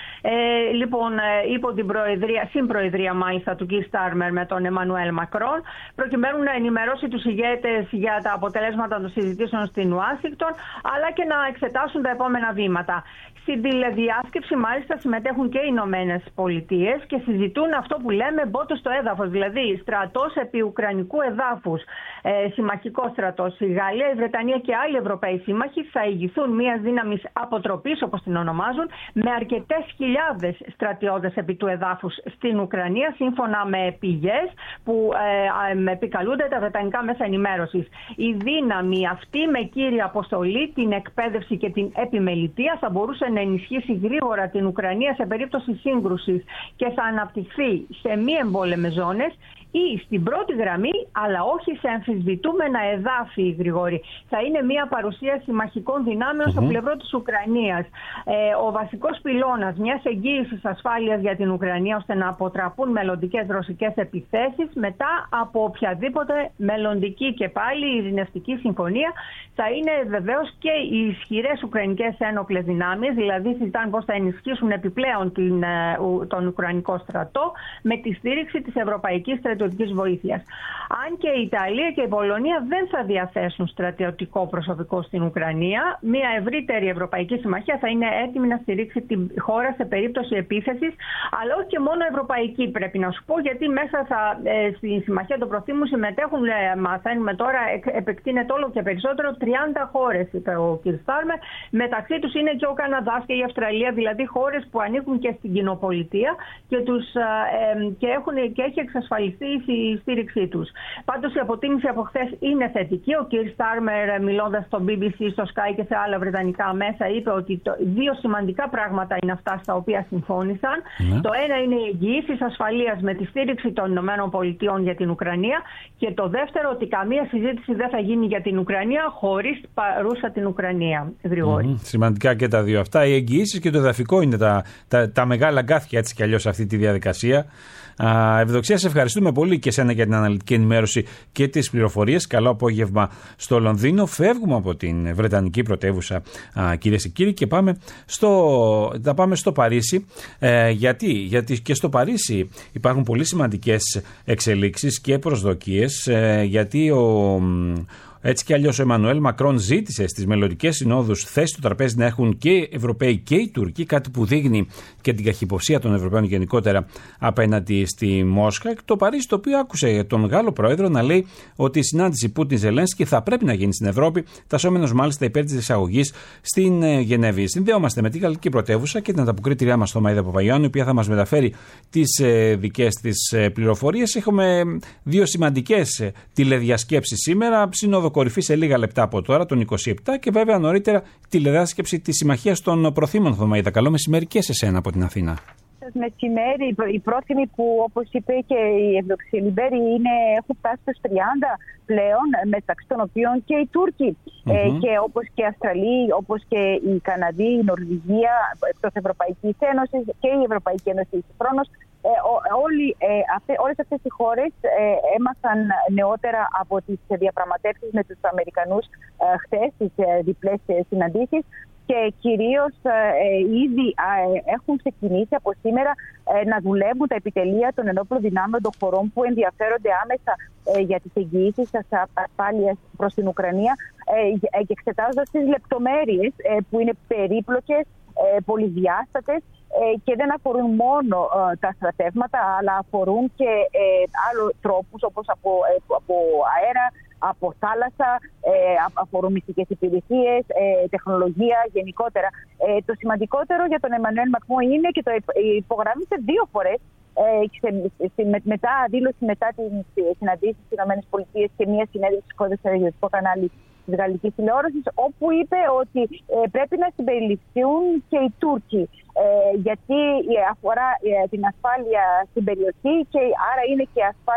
Ε, λοιπόν, ε, υπό την προεδρία, συμπροεδρία μάλιστα του Κιρ Στάρμερ με τον Εμμανουέλ Μακρόν, προκειμένου να ενημερώσει τους ηγέτες για τα αποτελέσματα των συζητήσεων στην Ουάσιγκτον, αλλά και να εξετάσουν τα επόμενα βήματα. Στην τηλεδιάσκεψη μάλιστα συμμετέχουν και οι Ηνωμένες Πολιτείες και συζητούν αυτό που λέμε μπότο στο έδαφος, δηλαδή στρατός επί ουκρανικού εδάφους, ε, συμμαχικό στρατός. Η Γαλλία, η Βρετανία και άλλοι Ευρωπαίοι σύμμαχοι θα ηγηθούν μιας δύναμης αποτροπής, όπως την ονομάζουν, με αρκετές χιλιάδες στρατιώτες επί του εδάφους στην Ουκρανία, σύμφωνα με πηγές που ε, ε, επικαλούνται τα βρετανικά μέσα ενημέρωσης. Η δύναμη αυτή, με κύρια αποστολή την εκπαίδευση και την επιμελητία, θα μπορούσε να ενισχύσει γρήγορα την Ουκρανία σε περίπτωση σύγκρουσης και θα αναπτυχθεί σε μη εμπόλεμες ζώνες ή στην πρώτη γραμμή, αλλά όχι σε αμφισβητούμενα εδάφη, Γρηγόρη. Θα είναι μια παρουσία συμμαχικών δυνάμεων mm-hmm. στο πλευρό της Ουκρανίας. Ε, ο βασικός πυλώνας μιας εγγύησης ασφάλειας για την Ουκρανία, ώστε να αποτραπούν μελλοντικές ρωσικές επιθέσεις μετά από οποιαδήποτε μελλοντική και πάλι ειρηνευτική συμφωνία, θα είναι βεβαίως και οι ισχυρές ουκρανικές ένοπλες δυνάμεις, δηλαδή συζητάνε πώς θα ενισχύσουν επιπλέον την, τον Ουκρανικό στρατό με τη στήριξη της Ευρωπαϊκής Στρατιωτικής Βοήθειας. Αν και η Ιταλία και η Πολωνία δεν θα διαθέσουν στρατιωτικό προσωπικό στην Ουκρανία, μια ευρύτερη Ευρωπαϊκή Συμμαχία θα είναι έτοιμη να στηρίξει τη χώρα σε περίπτωση επίθεσης, αλλά όχι και μόνο ευρωπαϊκή, πρέπει να σου πω, γιατί μέσα θα, ε, στη Συμμαχία των Προθήμων συμμετέχουν, ε, μαθαίνουμε τώρα, ε, επεκτείνεται όλο και περισσότερο, τριάντα χώρες, είπε ο κ. Στάρμερ. Μεταξύ τους είναι και ο Καναδάς και η Αυστραλία, δηλαδή χώρες που ανήκουν και στην κοινοπολιτεία και, τους, ε, και, έχουν, και έχει εξασφαλιστεί η στήριξή τους. Πάντως η αποτίμηση από χθες είναι θετική. Ο κ. Στάρμερ, μιλώντας στο μπι μπι σι, στο Sky και σε άλλα βρετανικά μέσα, είπε ότι το, δύο σημαντικά πράγματα είναι αυτά στα οποία συμφώνησαν. Ναι. Το ένα είναι οι εγγυήσεις ασφαλείας με τη στήριξη των ΗΠΑ για την Ουκρανία και το δεύτερο ότι καμία συζήτηση δεν θα γίνει για την Ουκρανία χωρίς παρούσα την Ουκρανία. Γρηγόρη. Mm-hmm. Σημαντικά και τα δύο αυτά. Οι εγγυήσεις και το εδαφικό είναι τα, τα, τα μεγάλα αγκάθια έτσι κι αλλιώς αυτή τη διαδικασία. Α, Ευδοξία, σε ευχαριστούμε πολύ και εσένα για την αναλυτική ενημέρωση και τις πληροφορίες. Καλό απόγευμα στο Λονδίνο. Φεύγουμε από την Βρετανική πρωτεύουσα, κυρίες και κύριοι, και πάμε στο, θα πάμε στο Παρίσι. Ε, γιατί? γιατί και στο Παρίσι υπάρχουν πολύ σημαντικές εξελίξεις και προσδοκίες, ε, γιατί ο... Έτσι κι αλλιώς ο Εμμανουέλ Μακρόν ζήτησε στις μελλοντικές συνόδους θέση στο τραπέζι να έχουν και οι Ευρωπαίοι και οι Τούρκοι, κάτι που δείχνει και την καχυποψία των Ευρωπαίων γενικότερα απέναντι στη Μόσχα. Το Παρίσι, το οποίο άκουσε τον Γάλλο Πρόεδρο να λέει ότι η συνάντηση Πούτιν-Ζελένσκι θα πρέπει να γίνει στην Ευρώπη, τασσόμενος μάλιστα υπέρ της εισαγωγής στην Γενέβη. Συνδέομαστε με την γαλλική πρωτεύουσα και την ανταποκρίτριά μας, Θωμαΐδα Παπαγιάννου, η οποία θα μας μεταφέρει τις δικές της πληροφορίες. Έχουμε δύο σημαντικές τηλεδιασκέψεις σήμερα. Σύνοδο κορυφή σε λίγα λεπτά από τώρα, τον είκοσι επτά, και βέβαια νωρίτερα τηλεδιάσκεψη της Συμμαχίας των Προθήμων. Θωμαΐδα, καλό μεσημέρι και σε εσένα από την Αθήνα. Μεσημέρι, οι πρόθυμοι που, όπως είπε και η Ευδοξία Λιμπέρη, είναι, έχουν φτάσει στους τριάντα πλέον, μεταξύ των οποίων και οι Τούρκοι. Mm-hmm. Ε, και όπως και οι Αυστραλοί, όπως και οι Καναδοί, η Νορβηγία, εκτός Ευρωπαϊκής Ένωσης και η Ευρωπαϊκή Ένωση χρόνος. Ε, όλοι, ε, αυτέ, όλες αυτές οι χώρες ε, έμαθαν νεότερα από τις διαπραγματεύσεις με τους Αμερικανούς ε, χθες, τις ε, διπλές ε, συναντήσεις, και κυρίως ε, ήδη ε, έχουν ξεκινήσει από σήμερα ε, να δουλεύουν τα επιτελεία των ενόπλων δυνάμεων των χωρών που ενδιαφέρονται άμεσα ε, για τις εγγυήσεις ασφάλειας προς την Ουκρανία, ε, και εξετάζοντας τις λεπτομέρειες ε, που είναι περίπλοκες, ε, πολυδιάστατες, και δεν αφορούν μόνο ε, τα στρατεύματα, αλλά αφορούν και ε, άλλους τρόπους, όπως από, ε, από αέρα, από θάλασσα, ε, αφορούν μυστικές υπηρεσίες, ε, τεχνολογία γενικότερα. Ε, το σημαντικότερο για τον Εμμανουέλ Μακρόν είναι, και το υπογράμμισε δύο φορές, ε, σε, σε, με, μετά δήλωση μετά την συναντήση στις ΗΠΑ και μια συνέντευξη στο στρατιωτικό κανάλι της γαλλικής τηλεόρασης, όπου είπε ότι ε, πρέπει να συμπεριληφθούν και οι Τούρκοι, ε, γιατί αφορά ε, την ασφάλεια στην περιοχή και άρα είναι και ασφάλεια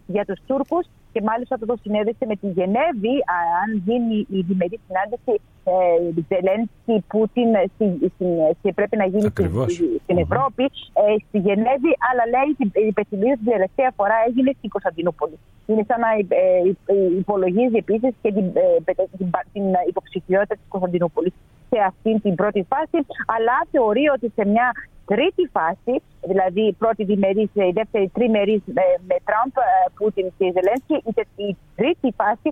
για τους Τούρκους και μάλιστα το συνέδεσε με τη Γενέβη, αν γίνει η διμερή συνάντηση ε, Ζελένσκι-Πούτιν και πρέπει να γίνει στην, στην Ευρώπη, ε, στη Γενέβη, αλλά λέει η υπενθυμίζω την τελευταία φορά έγινε στην Κωνσταντινούπολη. Είναι σαν να ε, υπολογίζει επίσης και την, ε, την, την υποψηφιότητα της Κωνσταντινούπολης σε αυτή την πρώτη φάση, αλλά θεωρεί ότι σε μια τρίτη φάση, δηλαδή η πρώτη διμερής, η δεύτερη τριμερής με, με Τραμπ, Πούτιν και Ζελένσκι, η τρίτη φάση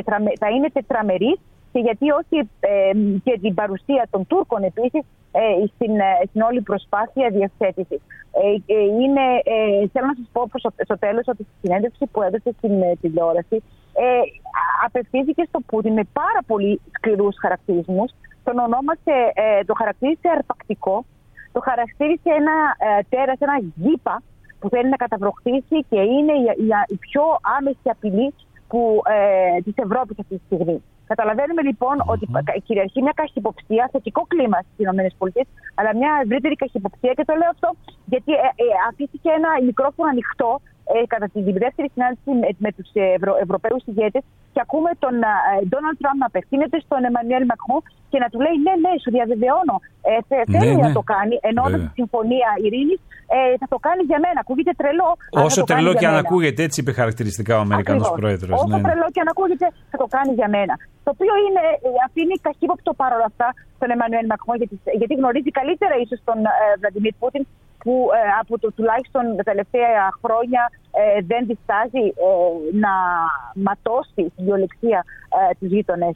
θα είναι τετραμερής, και γιατί όχι ε, και την παρουσία των Τούρκων επίσης ε, στην, στην όλη προσπάθεια διευθέτησης. Ε, ε, είναι, ε, θέλω να σας πω προς, στο τέλος ότι στη συνέντευξη που έδωσε στην τηλεόραση ε, απευθύνθηκε στο Πούτιν με πάρα πολύ σκληρούς χαρακτηρισμούς. Τον ονόμασε, ε, το χαρακτήρισε αρπακτικό, το χαρακτήρισε ένα ε, τέρας, ένα γήπα που θέλει να καταβροχθήσει και είναι η, η, η πιο άμεση απειλή που, ε, της Ευρώπης αυτή τη στιγμή. Καταλαβαίνουμε λοιπόν mm-hmm. ότι κυριαρχεί μια καχυποψία, θετικό κλίμα στις ΗΠΑ, αλλά μια ευρύτερη καχυποψία, και το λέω αυτό γιατί ε, ε, αφήθηκε ένα μικρόφωνο ανοιχτό ε, κατά τη δεύτερη συνάντηση με, με τους Ευρω, Ευρωπαίους ηγέτες, και ακούμε τον Ντόναλντ Τραμπ να απευθύνεται στον Εμμανουέλ Μακρόν και να του λέει ναι, ναι, σου διαβεβαιώνω, ε, θε, ναι, θέλει ναι. να το κάνει, ενώ με τη συμφωνία ειρήνης ε, θα το κάνει για μένα. Ακούγεται τρελό. Όσο τρελό και αν ακούγεται, έτσι είπε χαρακτηριστικά ο Αμερικανός πρόεδρος. Όσο ναι. τρελό και αν ακούγεται, θα το κάνει για μένα. Το οποίο είναι, αφήνει καχύποπτο παρόλα αυτά τον Εμμανουέλ Μακρόν, γιατί, γιατί γνωρίζει καλύτερα ίσως τον ε, Βλαντιμίρ Πούτιν, που ε, από το τουλάχιστον τα τελευταία χρόνια ε, δεν διστάζει ε, να ματώσει στην βιολεξία ε, τους γείτονες.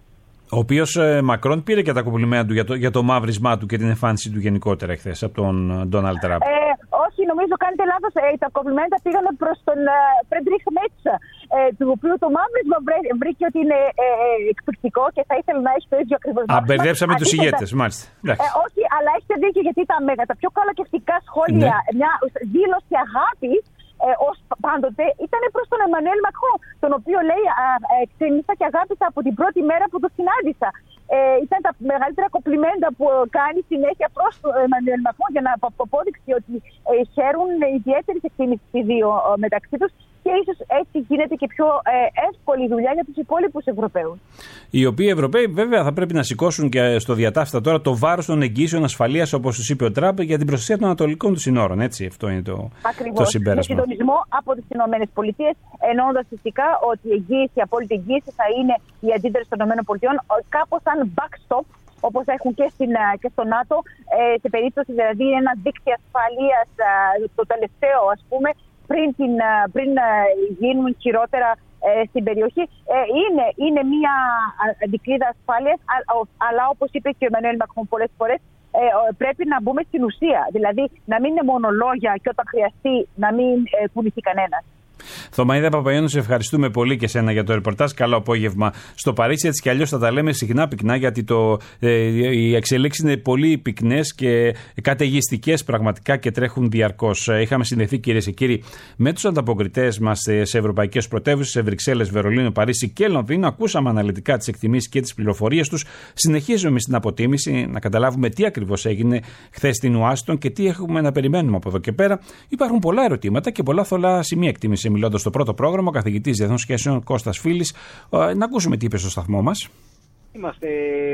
Ο οποίος ε, Μακρόν πήρε και τα κομπλιμέντα του για το, για το μαύρισμά του και την εμφάνιση του γενικότερα χθες από τον Ντόναλντ Τραμπ. Ε, όχι, νομίζω κάνετε λάθος. Ε, τα κομπλιμέντα πήγαν προς τον Φρέντριχ Μέτσα, ε, του οποίου το μαύρισμα βρέ, βρήκε ότι είναι ε, εκπληκτικό και θα ήθελε να έχει το ίδιο ακριβώς. Αμπερδέψαμε τους ηγέτες, μάλιστα. Ε, όχι, αλλά έχετε δίκιο, γιατί τα, τα πιο καλοκαιριστικά σχόλια, ναι. μια δήλωση αγάπη, Ε, ως πάντοτε ήταν προς τον Εμμανουέλ Μακρόν, τον οποίο λέει εκτίμησα και αγάπησα από την πρώτη μέρα που το συνάντησα. Ε, ήταν τα μεγαλύτερα κομπλιμέντα που κάνει συνέχεια προς τον Εμμανουέλ Μακρόν, για να αποδείξει ότι ε, χαίρουν ιδιαίτερη εκτίμηση οι δύο ε, μεταξύ τους, και ίσως έτσι γίνεται και πιο ε, εύκολη δουλειά για τους υπόλοιπους Ευρωπαίους. Οι οποίοι Ευρωπαίοι βέβαια θα πρέπει να σηκώσουν και στο διατάφτα τώρα το βάρος των εγγύσεων ασφαλείας, όπως τους είπε ο Τραμπ, για την προστασία των ανατολικών του συνόρων. Έτσι, αυτό είναι το, το συμπέρασμα. Με συντονισμό από τις ΗΠΑ, εννοώντας φυσικά ότι η εγγύηση, η απόλυτη εγγύηση θα είναι η αντίδραση των ΗΠΑ, κάπως σαν backstop, όπως έχουν και, στην, και στο ΝΑΤΟ, ε, σε περίπτωση δηλαδή ένα δίκτυο ασφαλείας, το τελευταίο ας πούμε, πριν, την, πριν γίνουν χειρότερα ε, στην περιοχή. Ε, είναι, είναι μια δικλείδα ασφάλειας, αλλά όπως είπε και ο Εμμανουέλ Μακρόν πολλές φορές, ε, πρέπει να μπούμε στην ουσία. Δηλαδή να μην είναι μόνο λόγια και όταν χρειαστεί να μην ε, κουνηθεί κανένας. Θωμαΐδα Παπαϊόνου, σε ευχαριστούμε πολύ και σένα για το ρεπορτάζ. Καλό απόγευμα στο Παρίσι. Έτσι κι αλλιώς θα τα λέμε συχνά πυκνά, γιατί το, ε, οι εξελίξεις είναι πολύ πυκνές και καταιγιστικές πραγματικά και τρέχουν διαρκώς. Είχαμε συνδεθεί, κυρίες και κύριοι, με τους ανταποκριτές μας σε ευρωπαϊκές πρωτεύουσες, σε Βρυξέλλες, Βερολίνο, Παρίσι και Λονδίνο. Ακούσαμε αναλυτικά τις εκτιμήσεις και τις πληροφορίες τους. Συνεχίζουμε στην αποτίμηση να καταλάβουμε τι ακριβώς έγινε χθες στην Ουάσιγκτον και τι έχουμε να περιμένουμε από εδώ και πέρα. Υπάρχουν πολλά ερωτήματα και πολλά θολά σημεία εκτίμηση. Μιλώντας στο πρώτο πρόγραμμα, ο καθηγητής Διεθνών Σχέσεων Κώστας Φίλης. Να ακούσουμε τι είπε στο σταθμό μας. Είμαστε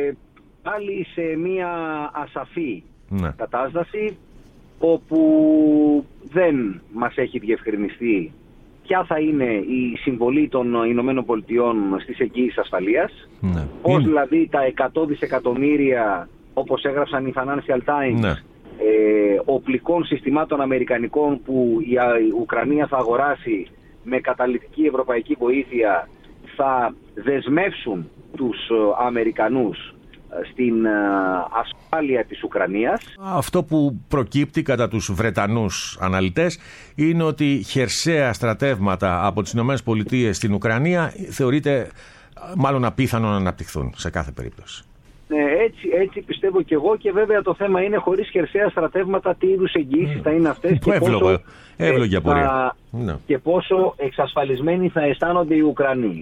πάλι σε μια ασαφή ναι. κατάσταση, όπου δεν μας έχει διευκρινιστεί ποια θα είναι η συμβολή των Ηνωμένων Πολιτειών στις εγγύησεις ασφαλείας. Ναι. Πώς δηλαδή τα εκατό δισεκατομμύρια, όπως έγραψαν οι Financial Times, ναι. Ε, οπλικών συστημάτων αμερικανικών που η, η Ουκρανία θα αγοράσει με καταλυτική ευρωπαϊκή βοήθεια, θα δεσμεύσουν τους Αμερικανούς στην ασφάλεια της Ουκρανίας. Αυτό που προκύπτει κατά τους Βρετανούς αναλυτές είναι ότι χερσαία στρατεύματα από τις ΗΠΑ στην Ουκρανία θεωρείται μάλλον απίθανο να αναπτυχθούν σε κάθε περίπτωση. Ναι, έτσι, έτσι πιστεύω και εγώ, και βέβαια το θέμα είναι χωρίς χερσαία στρατεύματα τι είδους εγγυήσεις mm. θα είναι αυτές και πόσο, εύλογη απορία. Θα, no. και πόσο εξασφαλισμένοι θα αισθάνονται οι Ουκρανοί.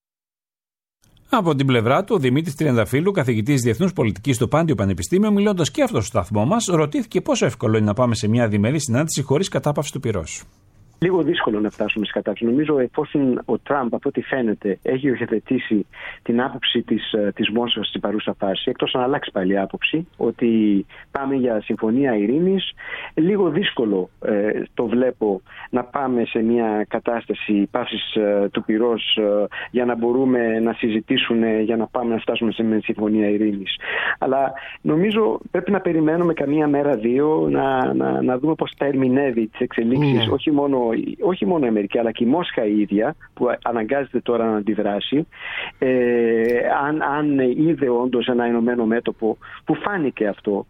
Από την πλευρά του, ο Δημήτρης Τριανταφύλου, καθηγητής Διεθνούς Πολιτικής στο Πάντιο Πανεπιστήμιο, μιλώντας και αυτό στο σταθμό μας, ρωτήθηκε πόσο εύκολο είναι να πάμε σε μια διμερή συνάντηση χωρίς κατάπαυση του πυρός. λίγο δύσκολο να φτάσουμε σε κατάσταση. Νομίζω εφόσον ο Τραμπ, από ό,τι φαίνεται, έχει υιοθετήσει την άποψη της, της Μόσχας στην παρούσα φάση, εκτός να αλλάξει πάλι άποψη, ότι πάμε για συμφωνία ειρήνης, λίγο δύσκολο ε, το βλέπω να πάμε σε μια κατάσταση παύσης ε, του πυρός ε, για να μπορούμε να συζητήσουν, για να πάμε να φτάσουμε σε μια συμφωνία ειρήνης. Αλλά νομίζω πρέπει να περιμένουμε καμία μέρα, δύο, να, να, να δούμε πώς θα ερμηνεύει τις εξελίξεις, mm. όχι, μόνο, όχι μόνο η Αμερική, αλλά και η Μόσχα η ίδια, που αναγκάζεται τώρα να αντιδράσει. Ε, αν, αν είδε όντως ένα ενωμένο μέτωπο, που φάνηκε αυτό.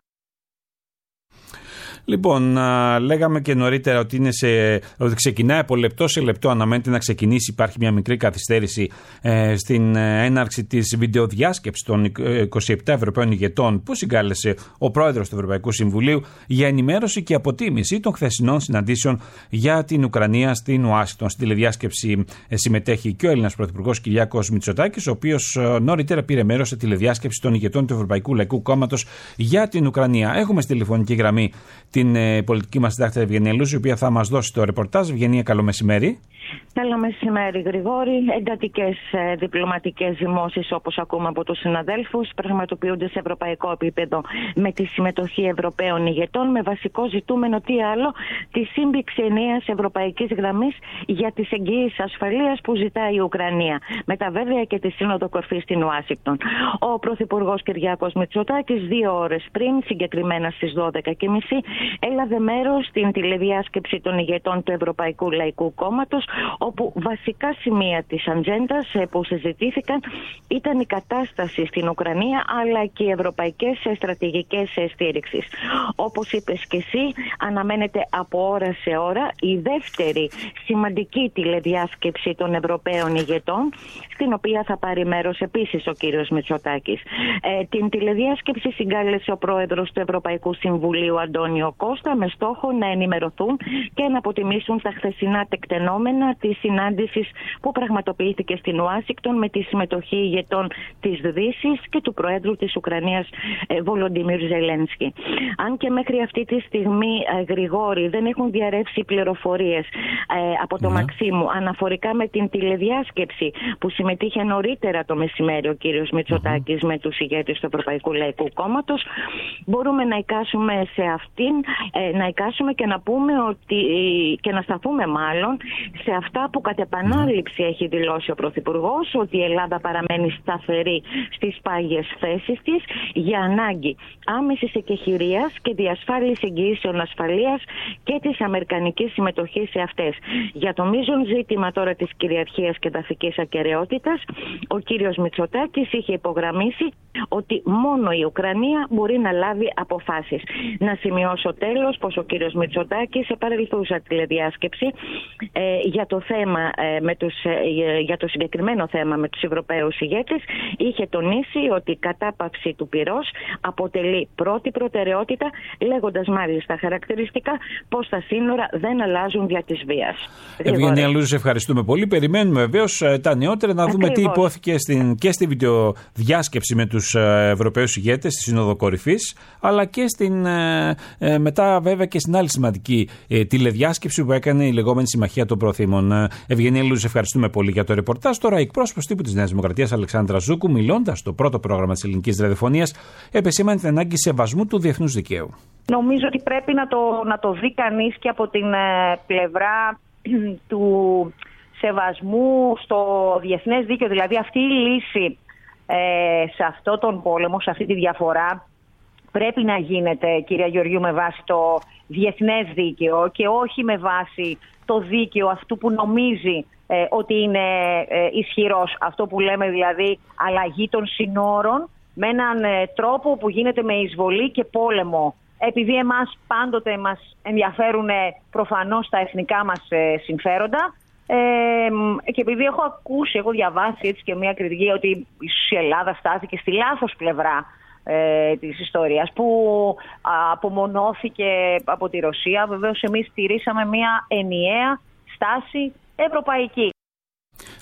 Λοιπόν, α, λέγαμε και νωρίτερα ότι, είναι σε, ότι ξεκινάει από λεπτό σε λεπτό, αναμένεται να ξεκινήσει. Υπάρχει μια μικρή καθυστέρηση ε, στην έναρξη της βιντεοδιάσκεψης των είκοσι επτά Ευρωπαίων ηγετών που συγκάλεσε ο πρόεδρος του Ευρωπαϊκού Συμβουλίου για ενημέρωση και αποτίμηση των χθεσινών συναντήσεων για την Ουκρανία στην Ουάσιγκτον. Στην τηλεδιάσκεψη συμμετέχει και ο Έλληνας Πρωθυπουργός Κυριάκος Μητσοτάκης, ο οποίος νωρίτερα πήρε μέρος σε τηλεδιάσκεψη των ηγετών του Ευρωπαϊκού Λαϊκού Κόμματος για την Ουκρανία. Έχουμε στη τηλεφωνική γραμμή την ε, πολιτική μας συντάκτρια Ευγενία Λούζη, η οποία θα μας δώσει το ρεπορτάζ. Ευγενία, καλό μεσημέρι. Καλό μεσημέρι, Γρηγόρη. Εντατικές ε, διπλωματικές ζυμώσεις, όπως ακούμε από τους συναδέλφους, πραγματοποιούνται σε ευρωπαϊκό επίπεδο με τη συμμετοχή Ευρωπαίων ηγετών, με βασικό ζητούμενο τι άλλο, τη σύμπηξη ενιαίας ευρωπαϊκής γραμμής για τις εγγυήσεις ασφαλείας που ζητάει η Ουκρανία. Μετά βέβαια και τη Σύνοδο Κορφής στην Ουάσιγκτον. Ο Πρωθυπουργός Κυριάκος Μητσοτάκης, δύο ώρες πριν, συγκεκριμένα στις δώδεκα και μισή, έλαβε μέρος στην τηλεδιάσκεψη των ηγετών του Ευρωπαϊκού Λαϊκού Κόμματος, όπου βασικά σημεία της ατζέντας που συζητήθηκαν ήταν η κατάσταση στην Ουκρανία, αλλά και οι ευρωπαϊκές στρατηγικές στήριξης. Όπως είπες και εσύ, αναμένεται από ώρα σε ώρα η δεύτερη σημαντική τηλεδιάσκεψη των Ευρωπαίων ηγετών, στην οποία θα πάρει μέρος επίσης ο κύριος Μητσοτάκης. Ε, την τηλεδιάσκεψη συγκάλεσε ο πρόεδρος του Ευρωπαϊκού Συμβουλίου, Αντώνιο Κώστα, με στόχο να ενημερωθούν και να αποτιμήσουν τα χθεσινά τεκτενόμενα της συνάντησης που πραγματοποιήθηκε στην Ουάσιγκτον με τη συμμετοχή ηγετών της Δύσης και του Προέδρου της Ουκρανίας, Βολοντίμιρ Ζελένσκι. Αν και μέχρι αυτή τη στιγμή, Γρηγόρη, δεν έχουν διαρρεύσει πληροφορίες από το ναι. Μαξίμου αναφορικά με την τηλεδιάσκεψη που συμμετείχε νωρίτερα το μεσημέρι ο κύριος Μητσοτάκης mm-hmm. με τους ηγέτες του Ευρωπαϊκού Λαϊκού Κόμματος, μπορούμε να εικάσουμε σε αυτήν, να εικάσουμε και να πούμε ότι, και να σταθούμε μάλλον σε αυτά που κατ' επανάληψη έχει δηλώσει ο Πρωθυπουργός, ότι η Ελλάδα παραμένει σταθερή στις πάγιες θέσεις της για ανάγκη άμεσης εκεχηρίας και διασφάλιση εγγυήσεων ασφαλείας και της αμερικανικής συμμετοχής σε αυτές. Για το μείζον ζήτημα τώρα της κυριαρχίας και ταφικής ακεραιότητας, ο κύριος Μητσοτάκης είχε υπογραμμίσει ότι μόνο η Ουκρανία μπορεί να λάβει αποφάσεις. Να σημειώσω τέλος πως ο κύριος Μητσοτάκης σε παρελθούσα τηλεδιάσκεψη ε, για, το θέμα, ε, με τους, ε, για το συγκεκριμένο θέμα με τους Ευρωπαίους ηγέτες είχε τονίσει ότι η κατάπαυση του πυρός αποτελεί πρώτη προτεραιότητα, λέγοντας μάλιστα χαρακτηριστικά πως τα σύνορα δεν αλλάζουν δια της βίας. Ευγενία Λούζη, ευχαριστούμε πολύ. Περιμένουμε βεβαίως τα νεότερα να Ακριβώς. δούμε τι υπόθηκε στην, και στη βιντεοδιάσκεψη με τους Ευρωπαίους ηγέτες στη Σύνοδο Κορυφής, αλλά και στην, ε, ε, μετά βέβαια και στην άλλη σημαντική ε, τηλεδιάσκεψη που έκανε η λεγόμενη Συμμαχία των Προθήμων. Ευγενία Λούζη, ευχαριστούμε πολύ για το ρεπορτάζ. Τώρα, η εκπρόσωπος τύπου της Νέας Δημοκρατίας, Αλεξάνδρα Ζούκου, μιλώντας στο πρώτο πρόγραμμα της ελληνικής ραδιοφωνίας, επεσήμανε την ανάγκη σεβασμού του διεθνούς δικαίου. Νομίζω ότι πρέπει να το, να το δει κανείς και από την ε, πλευρά του σεβασμού στο διεθνές δίκαιο. Δηλαδή, αυτή η λύση ε, σε αυτό τον πόλεμο, σε αυτή τη διαφορά, πρέπει να γίνεται, κυρία Γεωργίου, με βάση το διεθνές δίκαιο και όχι με βάση το δίκαιο αυτού που νομίζει ε, ότι είναι ε, ισχυρός. Αυτό που λέμε δηλαδή αλλαγή των συνόρων με έναν ε, τρόπο που γίνεται με εισβολή και πόλεμο. Επειδή εμάς πάντοτε μας ενδιαφέρουν ε, προφανώς τα εθνικά μας ε, συμφέροντα, ε, και επειδή έχω ακούσει, έχω διαβάσει έτσι και μια κριτική ότι ίσως η Ελλάδα στάθηκε στη λάθος πλευρά ε, της ιστορίας, που α, απομονώθηκε από τη Ρωσία, βεβαίως εμείς στηρίσαμε μια ενιαία στάση ευρωπαϊκή.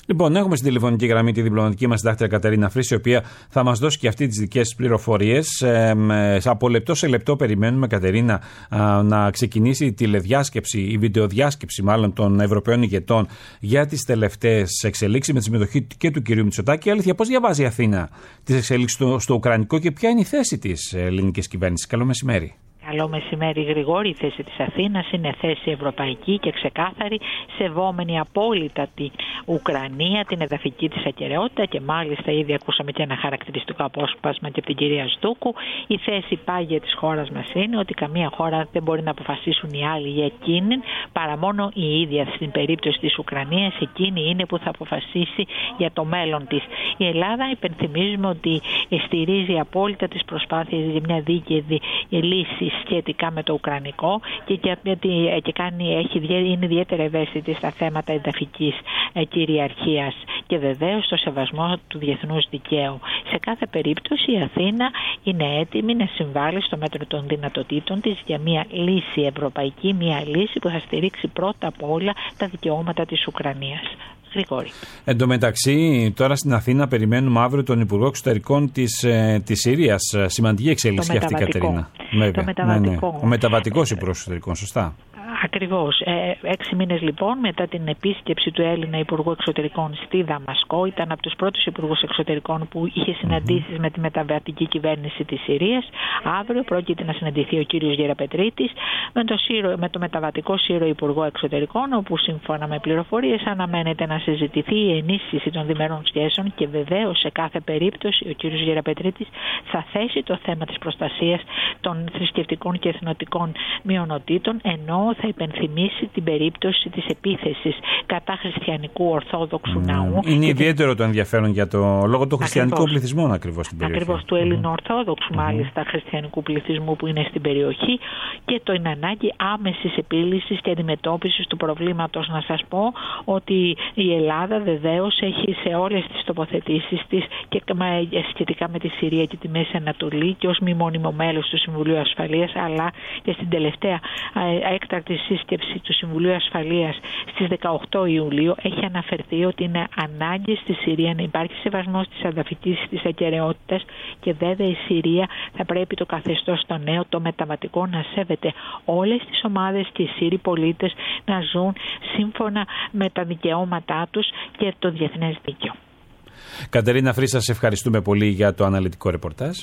Λοιπόν, έχουμε στην τηλεφωνική γραμμή τη διπλωματική μας συντάκτρια Κατερίνα Φρύση, η οποία θα μας δώσει και αυτή τις δικές της πληροφορίες. Ε, από λεπτό σε λεπτό περιμένουμε, Κατερίνα, να ξεκινήσει η τηλεδιάσκεψη, η βιντεοδιάσκεψη μάλλον των Ευρωπαίων ηγετών για τις τελευταίες εξελίξεις με τη συμμετοχή και του κυρίου Μητσοτάκη. Αλήθεια, πώς διαβάζει η Αθήνα τις εξελίξεις στο, στο Ουκρανικό και ποια είναι η θέση της ελληνικής κυβέρνησης? Καλό μεσημέρι. Καλό μεσημέρι, Γρηγόρη. Η θέση της Αθήνας είναι θέση ευρωπαϊκή και ξεκάθαρη, σεβόμενη απόλυτα την Ουκρανία, την εδαφική της ακεραιότητα και μάλιστα ήδη ακούσαμε και ένα χαρακτηριστικό απόσπασμα και από την κυρία Στούκου. Η θέση πάγια της χώρας μας είναι ότι καμία χώρα δεν μπορεί να αποφασίσουν οι άλλοι για εκείνη, παρά μόνο η ίδια. Στην περίπτωση της Ουκρανίας, εκείνη είναι που θα αποφασίσει για το μέλλον της. Η Ελλάδα, υπενθυμίζουμε ότι στηρίζει απόλυτα τις προσπάθειες για μια δίκαιη λύση σχετικά με το Ουκρανικό και, και, και κάνει, έχει, είναι ιδιαίτερα ευαίσθητη στα θέματα εδαφικής κυριαρχίας και βεβαίως στο σεβασμό του διεθνούς δικαίου. Σε κάθε περίπτωση η Αθήνα είναι έτοιμη να συμβάλλει στο μέτρο των δυνατοτήτων της για μια λύση ευρωπαϊκή, μια λύση που θα στηρίξει πρώτα απ' όλα τα δικαιώματα της Ουκρανίας. Γρηγόρη. Εν τω μεταξύ, τώρα στην Αθήνα περιμένουμε αύριο τον Υπουργό Εξωτερικών της, ε, της Συρίας. Σημαντική εξέλιξη αυτή, Κατερίνα. Το μεταβατικό. Ναι, ναι. Ο μεταβατικός Υπουργός Εξωτερικών, σωστά. Ακριβώς. Ε, έξι μήνες λοιπόν μετά την επίσκεψη του Έλληνα Υπουργού Εξωτερικών στη Δαμασκό, ήταν από τους πρώτους Υπουργούς Εξωτερικών που είχε συναντήσεις mm-hmm. με τη μεταβατική κυβέρνηση της Συρίας. Αύριο πρόκειται να συναντηθεί ο κύριος Γεραπετρίτης με το, Σύρο, με το μεταβατικό Σύρο Υπουργό Εξωτερικών, όπου σύμφωνα με πληροφορίες αναμένεται να συζητηθεί η ενίσχυση των διμερών σχέσεων και βεβαίως σε κάθε περίπτωση ο κύριος Γεραπετρίτης θα θέσει το θέμα της προστασίας των θρησκευτικών και εθνοτικών μειονοτήτων, ενώ θα υπενθυμίσει την περίπτωση της επίθεσης κατά χριστιανικού ορθόδοξου mm. ναού. Είναι ιδιαίτερο το ενδιαφέρον για το λόγο του χριστιανικού πληθυσμού ακριβώς στην περιοχή. Ακριβώς του Ελληνοορθόδοξου mm. μάλιστα χριστιανικού πληθυσμού που είναι στην περιοχή και το είναι ανάγκη άμεσης επίλυσης και αντιμετώπισης του προβλήματος. Να σας πω ότι η Ελλάδα βεβαίως έχει σε όλες τις τοποθετήσεις της και σχετικά με τη Συρία και τη Μέση Ανατολή και ως μη μόνιμο μέλος του Συμβουλίου Ασφαλείας, αλλά και στην τελευταία έκτακτη σύσκεψη του Συμβουλίου Ασφαλείας στις δεκαοκτώ Ιουλίου έχει αναφερθεί ότι είναι ανάγκη στη Συρία να υπάρχει σεβασμός της εδαφικής της ακεραιότητας και βέβαια η Συρία θα πρέπει το καθεστώς το νέο, το μεταβατικό, να σέβεται όλες τις ομάδες και οι Σύριοι πολίτες να ζουν σύμφωνα με τα δικαιώματά τους και το διεθνές δίκαιο. Κατερίνα Φρύση, σας ευχαριστούμε πολύ για το αναλυτικό ρεπορτάζ.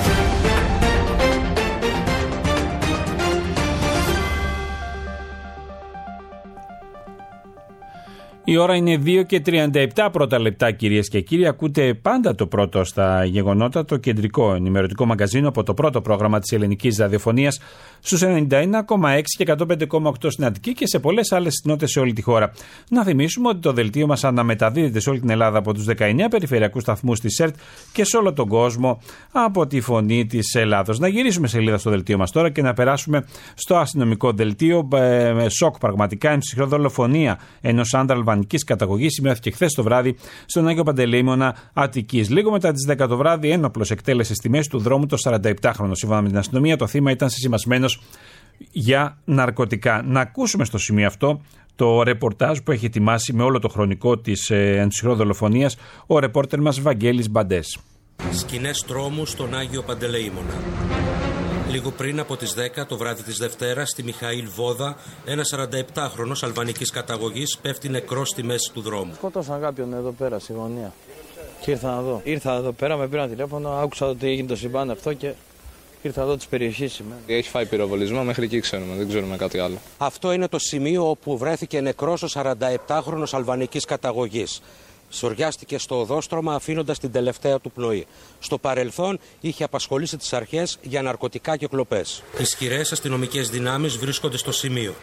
Η ώρα είναι δύο και τριάντα επτά πρώτα λεπτά, κυρίες και κύριοι. Ακούτε πάντα το πρώτο στα γεγονότα, το κεντρικό ενημερωτικό μαγκαζίνο από το πρώτο πρόγραμμα της ελληνικής ραδιοφωνίας στους ενενήντα ένα κόμμα έξι και εκατόν πέντε κόμμα οκτώ στην Αττική και σε πολλές άλλες κοινότητες σε όλη τη χώρα. Να θυμίσουμε ότι το δελτίο μας αναμεταδίδεται σε όλη την Ελλάδα από τους δεκαεννέα περιφερειακούς σταθμούς της ΕΡΤ και σε όλο τον κόσμο από τη Φωνή της Ελλάδος. Να γυρίσουμε σελίδα στο δελτίο μας τώρα και να περάσουμε στο αστυνομικό δελτίο. Ε, σοκ πραγματικά, εμψυχρό δολοφονία ενός άντρα αλβανικής καταγωγής σημειώθηκε χθες το βράδυ στον Άγιο Παντελεήμονα Αττικής. Λίγο μετά τις δέκα το βράδυ, ένοπλος εκτέλεσε στη μέση του δρόμου το σαρανταεπτάχρονο. Σύμφωνα με την αστυνομία, το θύμα ήταν συσημασμένος για ναρκωτικά. Να ακούσουμε στο σημείο αυτό το ρεπορτάζ που έχει ετοιμάσει με όλο το χρονικό της εμψυχρό δολοφονίας ο ρεπόρτερ μας Βαγγέλης Μπαντές. Σκηνές τρόμου στον Άγιο Παντελεήμονα. Λίγο πριν από τις δέκα το βράδυ της Δευτέρας, στη Μιχαήλ Βόδα, ένας σαρανταεπτάχρονος αλβανικής καταγωγής πέφτει νεκρός στη μέση του δρόμου. Σκότωσαν κάποιον εδώ πέρα στη γωνία και ήρθα να δω. Ήρθα εδώ πέρα, με πήραν τηλέφωνο, άκουσα ότι έγινε το συμβάν αυτό και ήρθα εδώ της περιοχής σήμερα. Έχει φάει πυροβολισμό, μέχρι εκεί ξέρουμε, δεν ξέρουμε κάτι άλλο. Αυτό είναι το σημείο όπου βρέθηκε νεκρός ο σαρανταεπτάχρονος αλβανικής καταγωγής. Σοριάστηκε στο οδόστρωμα αφήνοντας την τελευταία του πνοή. Στο παρελθόν είχε απασχολήσει τις αρχές για ναρκωτικά και κλοπές. Ισχυρές αστυνομικές δυνάμεις βρίσκονται στο σημείο.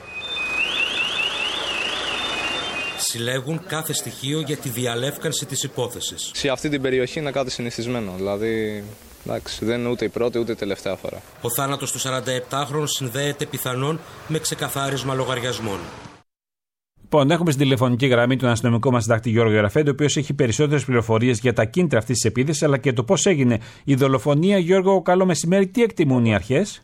Συλλέγουν κάθε στοιχείο για τη διαλεύκανση της υπόθεσης. Σε αυτή την περιοχή είναι κάτι συνηθισμένο, δηλαδή εντάξει, δεν είναι ούτε η πρώτη ούτε η τελευταία φορά. Ο θάνατος του σαρανταεπτάχρονου συνδέεται πιθανόν με ξεκαθάρισμα λογαριασμών. Λοιπόν, έχουμε στην τηλεφωνική γραμμή τον αστυνομικό μας συντάκτη Γιώργο Γεραφέντη, ο οποίος έχει περισσότερες πληροφορίες για τα κίνητρα αυτής της επίθεσης αλλά και το πώς έγινε η δολοφονία. Γιώργο, καλό μεσημέρι. Τι εκτιμούν οι αρχές?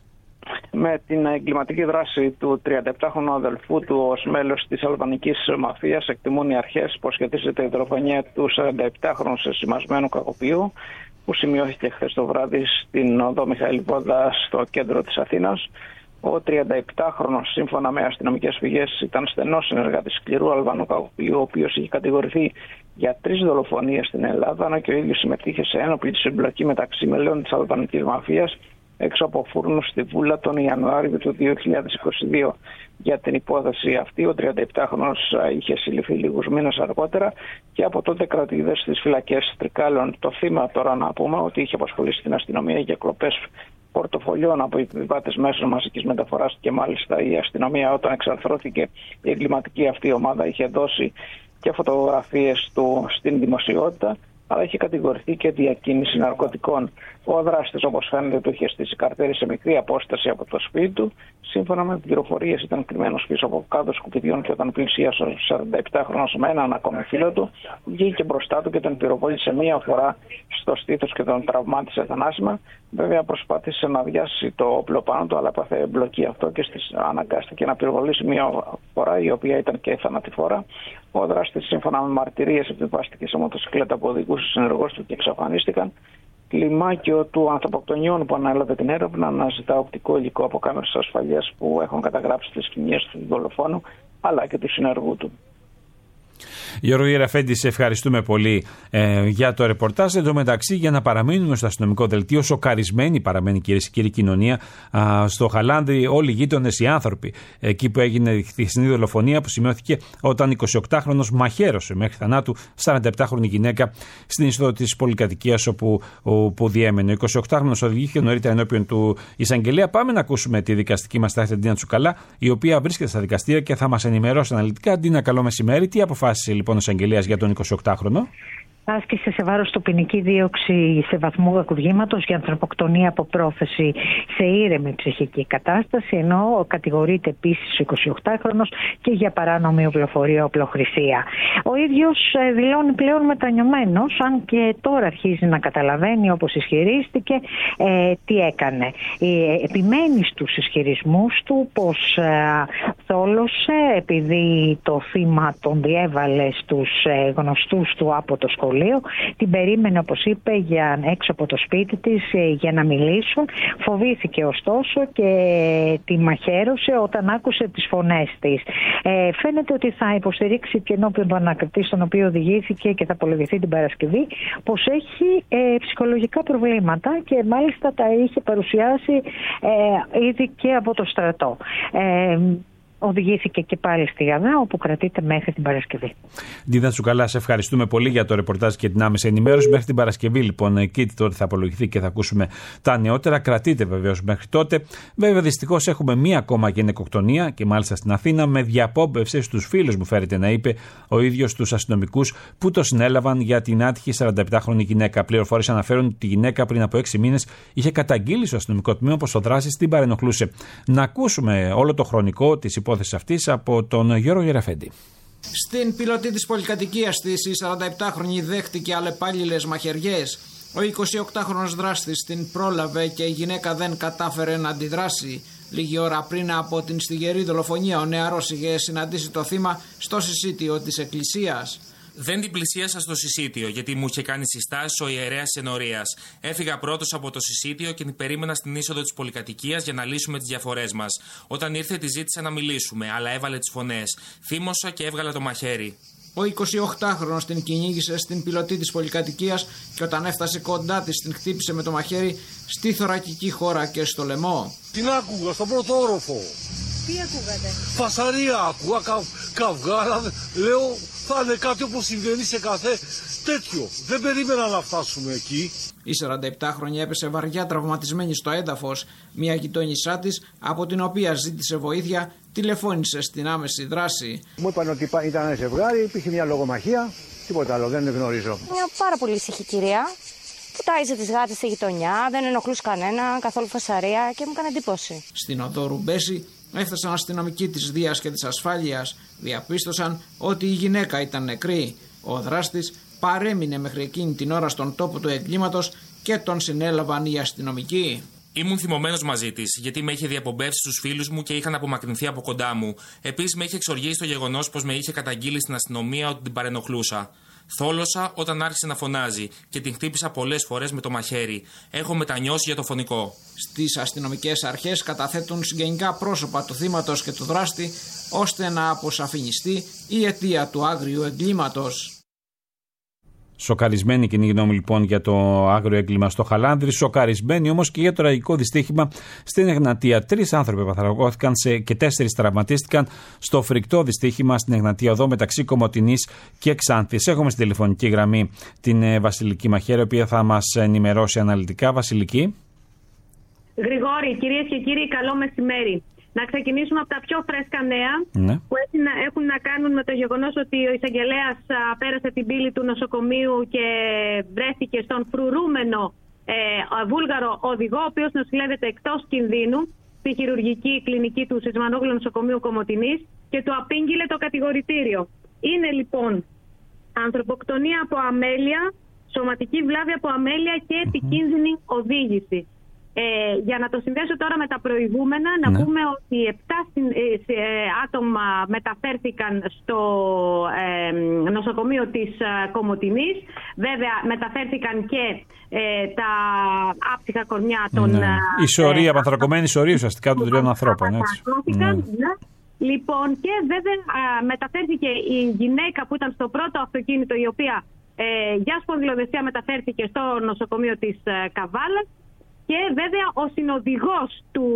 με την εγκληματική δράση του τριανταεπτάχρονου αδελφού του ως μέλος της αλβανικής μαφίας. Εκτιμούν οι αρχές πως σχετίζεται η δολοφονία του σαρανταεπτάχρονου σε σημασμένου κακοποιού, που σημειώθηκε χθες το βράδυ στην οδό Μιχαήλ Βόδα στο κέντρο της Αθήνας. Ο τριανταεπτάχρονος, σύμφωνα με αστυνομικές πηγές, ήταν στενός συνεργάτης σκληρού Αλβανού κακοποιού, ο οποίος είχε κατηγορηθεί για τρεις δολοφονίες στην Ελλάδα, ενώ και ο ίδιος συμμετείχε σε ένοπλη συμπλοκή μεταξύ μελών της αλβανικής μαφίας έξω από φούρνους στη Βούλα τον Ιανουάριο του δύο χιλιάδες είκοσι δύο. Για την υπόθεση αυτή, ο τριανταεπτάχρονος είχε συλληφθεί λίγους μήνες αργότερα και από τότε κρατείται στις φυλακές Τρικάλων. Το θύμα, τώρα να πούμε, ότι είχε απασχολήσει την αστυνομία για κλοπές πορτοφολιών από επιβάτες μέσω μαζικής μεταφοράς, και μάλιστα η αστυνομία, όταν εξαρθρώθηκε η εγκληματική αυτή ομάδα, είχε δώσει και φωτογραφίες του στην δημοσιότητα, αλλά είχε κατηγορηθεί και διακίνηση ναρκωτικών. Ο δράστης, όπως φαίνεται, του είχε στήσει καρτέρι σε μικρή απόσταση από το σπίτι του. Σύμφωνα με πληροφορίες, ήταν κρυμμένος πίσω από κάδο σκουπιδιών και όταν πλησίασε ο σαρανταεπτάχρονος με έναν ακόμη φίλο του, βγήκε μπροστά του και τον πυροβόλησε μία φορά στο στήθος και τον τραυμάτισε θανάσιμα. Βέβαια, προσπάθησε να αδειάσει το όπλο πάνω του, αλλά έπαθε εμπλοκή αυτό και στις αναγκάστηκε να πυροβολήσει μία φορά, η οποία ήταν και θανατηφόρα. Ο δράστης, σύμφωνα με μαρτυρίες, επιβάστηκε σε μοτοσυκλέτα που οδηγούσε συνεργός του και εξαφανίστηκαν. Κλιμάκιο του ανθρωποκτονιών που ανέλαβε την έρευνα αναζητά οπτικό υλικό από κάμερες ασφαλείας που έχουν καταγράψει τις σκηνές του δολοφόνου αλλά και του συνεργού του. Γιώργο Γεραφέντη, σε ευχαριστούμε πολύ ε, για το ρεπορτάζ. Εν τω μεταξύ, για να παραμείνουμε στο αστυνομικό δελτίο, σοκαρισμένη παραμένει, κυρίες και κύριοι, κοινωνία α, στο Χαλάνδρι, όλοι οι γείτονες, οι άνθρωποι, εκεί που έγινε η χθεσινή δολοφονία που σημειώθηκε όταν εικοσιοκτάχρονος μαχαίρωσε μέχρι θανάτου σαρανταεπτάχρονη γυναίκα στην είσοδο της πολυκατοικίας όπου, όπου διέμενε. Ο εικοσιοκτάχρονος οδηγήθηκε νωρίτερα ενώπιον του εισαγγελέα. Πάμε να ακούσουμε τη δικαστική μας τάχτη, Ντίνα Τσουκαλά, η οποία βρίσκεται στα δικαστήρια και θα μας ενημερώσει αναλυτικά. Ντίνα, καλό μεσημέρι. Τι αποφάσισε λοιπόν ο εισαγγελέας για τον εικοσιοκτάχρονο? Άσκησε σε βάρος του ποινική δίωξη σε βαθμό κακουργήματος για ανθρωποκτονία από πρόθεση σε ήρεμη ψυχική κατάσταση, ενώ κατηγορείται επίσης ο εικοσιοκτάχρονος και για παράνομη ουλοφορία οπλοχρησία. Ο ίδιος δηλώνει πλέον μετανιωμένος, αν και τώρα αρχίζει να καταλαβαίνει, όπως ισχυρίστηκε, ε, τι έκανε. Ε, επιμένει στους ισχυρισμούς του πως ε, θόλωσε επειδή το θύμα τον διέβαλε στους ε, γνωστούς του από το σχολείο. Την περίμενε, όπως είπε, για έξω από το σπίτι της για να μιλήσουν. Φοβήθηκε ωστόσο και τη μαχαίρωσε όταν άκουσε τις φωνές της. Ε, φαίνεται ότι θα υποστηρίξει και ενώπιον του ανακριτή, στον οποίο οδηγήθηκε και θα απολογηθεί την Παρασκευή, πως έχει ε, ψυχολογικά προβλήματα και μάλιστα τα είχε παρουσιάσει ε, ήδη και από το στρατό. Ε, Οδηγήθηκε και πάλι στη Γαδά, όπου κρατείται μέχρι την Παρασκευή. Ντίνα Τσουκαλά, σε ευχαριστούμε πολύ για το ρεπορτάζ και την άμεση ενημέρωση. Μέχρι την Παρασκευή, λοιπόν, εκεί τότε θα απολογηθεί και θα ακούσουμε τα νεότερα. Κρατείτε βεβαίως μέχρι τότε. Βέβαια, δυστυχώς έχουμε μία ακόμα γυναικοκτονία και μάλιστα στην Αθήνα, με διαπόμπευση στους φίλους, μου φέρεται να είπε ο ίδιος τους αστυνομικούς που το συνέλαβαν για την άτυχη σαρανταεπτάχρονη γυναίκα. Πληροφορίες αναφέρουν ότι η γυναίκα πριν από έξι μήνες είχε καταγγείλει στο αστυνομικό τμήμα πως ο δράστης την παρενοχλούσε. Να ακούσουμε όλο το χρονικό της υπόθεσης αυτής από τον Γιώργο Γεραφέντη. Στην πιλωτή της πολυκατοικίας της, η σαρανταεπτάχρονη δέχτηκε αλλεπάλληλες μαχαιριές. Ο εικοσιοκτάχρονος δράστης την πρόλαβε και η γυναίκα δεν κατάφερε να αντιδράσει. Λίγη ώρα πριν από την στιγερή δολοφονία, ο νεαρός είχε συναντήσει το θύμα στο συσίτιο της εκκλησίας. Δεν την πλησίασα στο συσίτιο, γιατί μου είχε κάνει συστάσεις ο ιερέας ενορίας. Έφυγα πρώτος από το συσίτιο και την περίμενα στην είσοδο της πολυκατοικίας για να λύσουμε τις διαφορές μας. Όταν ήρθε, τη ζήτησα να μιλήσουμε, αλλά έβαλε τις φωνές. Θύμωσα και έβγαλα το μαχαίρι. Ο εικοσιοκτάχρονος την κυνήγησε στην πιλωτή της πολυκατοικίας και όταν έφτασε κοντά της, την χτύπησε με το μαχαίρι στη θωρακική χώρα και στο λαιμό. Την άκουγα στον πρώτο όροφο. Τι ακούγατε? Φασαρία άκουγα, κα, καυγάρα, λέω θα είναι κάτι όπως συμβαίνει σε κάθε τέτοιο. Δεν περίμενα να φτάσουμε εκεί. Η σαρανταεπτάχρονη έπεσε βαριά τραυματισμένη στο έδαφος. Μια γειτόνισά της, από την οποία ζήτησε βοήθεια, τηλεφώνησε στην άμεση δράση. Μου είπαν ότι ήταν ένα ζευγάρι, υπήρχε μια λογομαχία, τίποτα άλλο, δεν γνωρίζω. Μια πάρα πολύ ήσυχη κυρία, που τάιζε τις γάτες στη γειτονιά, δεν ενοχλούσε κανένα, καθόλου φασαρία και μου έκανε εντύπωση. Στην οδό Ρουμπέση έφτασαν αστυνομικοί της Δίας και της Ασφάλειας. Διαπίστωσαν ότι η γυναίκα ήταν νεκρή. Ο δράστης παρέμεινε μέχρι εκείνη την ώρα στον τόπο του εγκλήματος και τον συνέλαβαν οι αστυνομικοί. Ήμουν θυμωμένος μαζί της, γιατί με είχε διαπομπεύσει στους φίλους μου και είχαν απομακρυνθεί από κοντά μου. Επίσης, με είχε εξοργήσει το γεγονός πως με είχε καταγγείλει στην αστυνομία ότι την παρενοχλούσα. Θόλωσα όταν άρχισε να φωνάζει και την χτύπησα πολλές φορές με το μαχαίρι. Έχω μετανιώσει για το φωνικό. Στις αστυνομικές αρχές καταθέτουν συγγενικά πρόσωπα του θύματος και του δράστη, ώστε να αποσαφινιστεί η αιτία του άγριου εγκλήματος. Σοκαρισμένη κοινή γνώμη λοιπόν για το άγριο έγκλημα στο Χαλάνδρι, σοκαρισμένη όμως και για το τραγικό δυστύχημα στην Εγνατία. Τρεις άνθρωποι παθραγώθηκαν και τέσσερις τραυματίστηκαν στο φρικτό δυστύχημα στην Εγνατία οδό μεταξύ Κομοτηνής και Ξάνθης. Έχουμε στην τηλεφωνική γραμμή την Βασιλική Μαχαίρη, η οποία θα μας ενημερώσει αναλυτικά. Βασιλική. Γρηγόρη, κυρίες και κύριοι, καλό μεσημέρι. Να ξεκινήσουμε από τα πιο φρέσκα νέα, ναι, που έχουν να κάνουν με το γεγονός ότι ο εισαγγελέας πέρασε την πύλη του νοσοκομείου και βρέθηκε στον φρουρούμενο ε, βούλγαρο οδηγό, ο οποίος νοσηλεύεται εκτός κινδύνου στη χειρουργική κλινική του Σισμανόγλου Νοσοκομείου Κομοτηνής και του απήγγειλε το κατηγορητήριο. Είναι λοιπόν ανθρωποκτονία από αμέλεια, σωματική βλάβη από αμέλεια και επικίνδυνη οδήγηση. Ε, για να το συνδέσω τώρα με τα προηγούμενα, να ναι. πούμε ότι επτά ε, άτομα μεταφέρθηκαν στο ε, νοσοκομείο της ε, Κομοτηνής. Βέβαια μεταφέρθηκαν και ε, τα άψυχα κορμιά των... Ναι. Ε, η σωρία, ε, πανθρακωμένη σωρία ουσιαστικά των τριών ανθρώπων. Έτσι. Ναι. Ναι. Λοιπόν, και βέβαια ε, μεταφέρθηκε η γυναίκα που ήταν στο πρώτο αυτοκίνητο, η οποία ε, για σπονδυλοδεσία μεταφέρθηκε στο νοσοκομείο της ε, Καβάλας. Και βέβαια ο συνοδηγός του,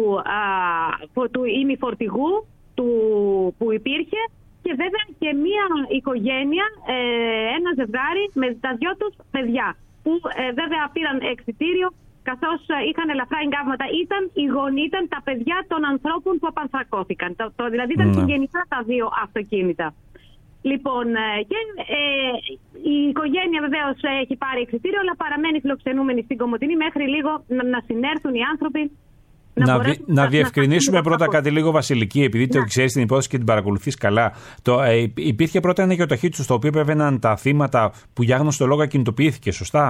α, του ημιφορτηγού του, που υπήρχε και βέβαια και μία οικογένεια, ε, ένα ζευγάρι με τα δυο τους παιδιά που ε, βέβαια πήραν εξιτήριο καθώς είχαν ελαφρά εγκάβματα. Ήταν οι γονείς, ήταν τα παιδιά των ανθρώπων που απανθρακώθηκαν. Το, το, δηλαδή ήταν συγγενικά τα δύο αυτοκίνητα. Λοιπόν, και ε, η οικογένεια βεβαίως έχει πάρει εξιτήριο, αλλά παραμένει φιλοξενούμενη στην Κομοτηνή μέχρι λίγο να, να συνέρθουν οι άνθρωποι. Να, να, δι, να, να διευκρινίσουμε να πρώτα κάτι λίγο, Βασιλική, επειδή ναι. το ξέρεις την υπόθεση και την παρακολουθείς καλά. Το, ε, υπήρχε πρώτα ένα γεωταχή στο οποίο έπαιρναν τα θύματα που για άγνωστο λόγο κινητοποιήθηκε, σωστά?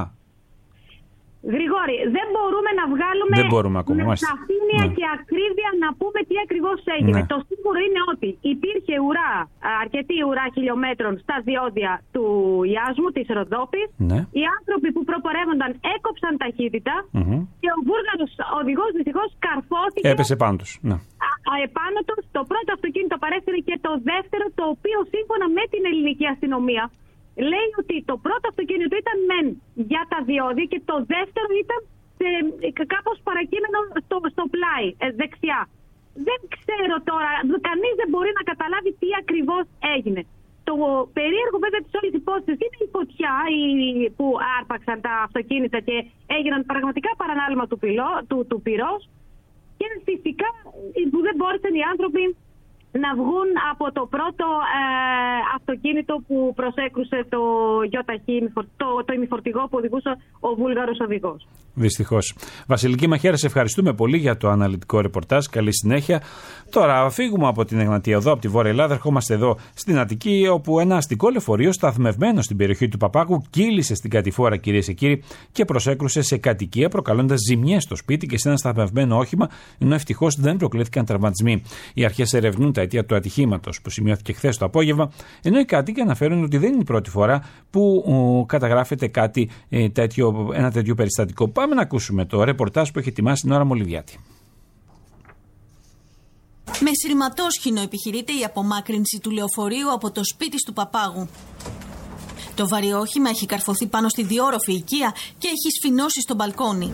Γρηγόρη, δεν μπορούμε να βγάλουμε με σαφήνεια ναι. και ακρίβεια να πούμε τι ακριβώς έγινε. Ναι. Το σίγουρο είναι ότι υπήρχε ουρά, αρκετή ουρά χιλιόμετρων στα διόδια του Ιάσμου, της Ροδόπης. Ναι. Οι άνθρωποι που προπορεύονταν έκοψαν ταχύτητα mm-hmm. και ο Βούλγαρος οδηγός δυστυχώς καρφώθηκε. Έπεσε πάνω τους. Ναι. Επάνω του, το πρώτο αυτοκίνητο παρέφερε και το δεύτερο, το οποίο σύμφωνα με την ελληνική αστυνομία λέει ότι το πρώτο αυτοκίνητο ήταν μεν για τα διόδια και το δεύτερο ήταν ε, κάπως παρακείμενο στο, στο πλάι, ε, δεξιά. Δεν ξέρω τώρα, κανείς δεν μπορεί να καταλάβει τι ακριβώς έγινε. Το περίεργο βέβαια της όλης υπόθεσης είναι η φωτιά η, που άρπαξαν τα αυτοκίνητα και έγιναν πραγματικά παρανάλημα του, πυλό, του, του πυρός και φυσικά που δεν μπόρεσαν οι άνθρωποι να βγουν από το πρώτο ε, αυτοκίνητο που προσέκρουσε το γιοταχή, το, το ημιφορτηγό που οδηγούσε ο Βούλγαρος οδηγός. Δυστυχώς. Βασιλική Μαχαίρη, σε ευχαριστούμε πολύ για το αναλυτικό ρεπορτάζ. Καλή συνέχεια. Τώρα φύγουμε από την Εγνατία εδώ, από τη Βόρεια Ελλάδα. Ερχόμαστε εδώ στην Αττική, όπου ένα αστικό λεωφορείο σταθμευμένο στην περιοχή του Παπάγου κύλησε στην κατηφόρα, κυρίες και κύριοι, και προσέκρουσε σε κατοικία, προκαλώντας ζημιές στο σπίτι και σε ένα σταθμευμένο όχημα, ενώ ευτυχώς δεν προκλήθηκαν τραυματισμοί. Οι αρχές ερευνούν τα αιτία του ατυχήματος που σημειώθηκε χθες το απόγευμα, ενώ οι κάτοικοι αναφέρουν ότι δεν είναι η πρώτη φορά που ο, καταγράφεται κάτι, ε, τέτοιο, ένα τέτοιο περιστατικό. Πάμε να ακούσουμε το ρεπορτάζ που έχει ετοιμάσει η Νόρα Μολυβιάτη. Με σειρματόσχηνο επιχειρείται η απομάκρυνση του λεωφορείου από το σπίτι του Παπάγου. Το βαριόχημα έχει καρφωθεί πάνω στη διόροφη οικία και έχει σφινώσει στο μπαλκόνι.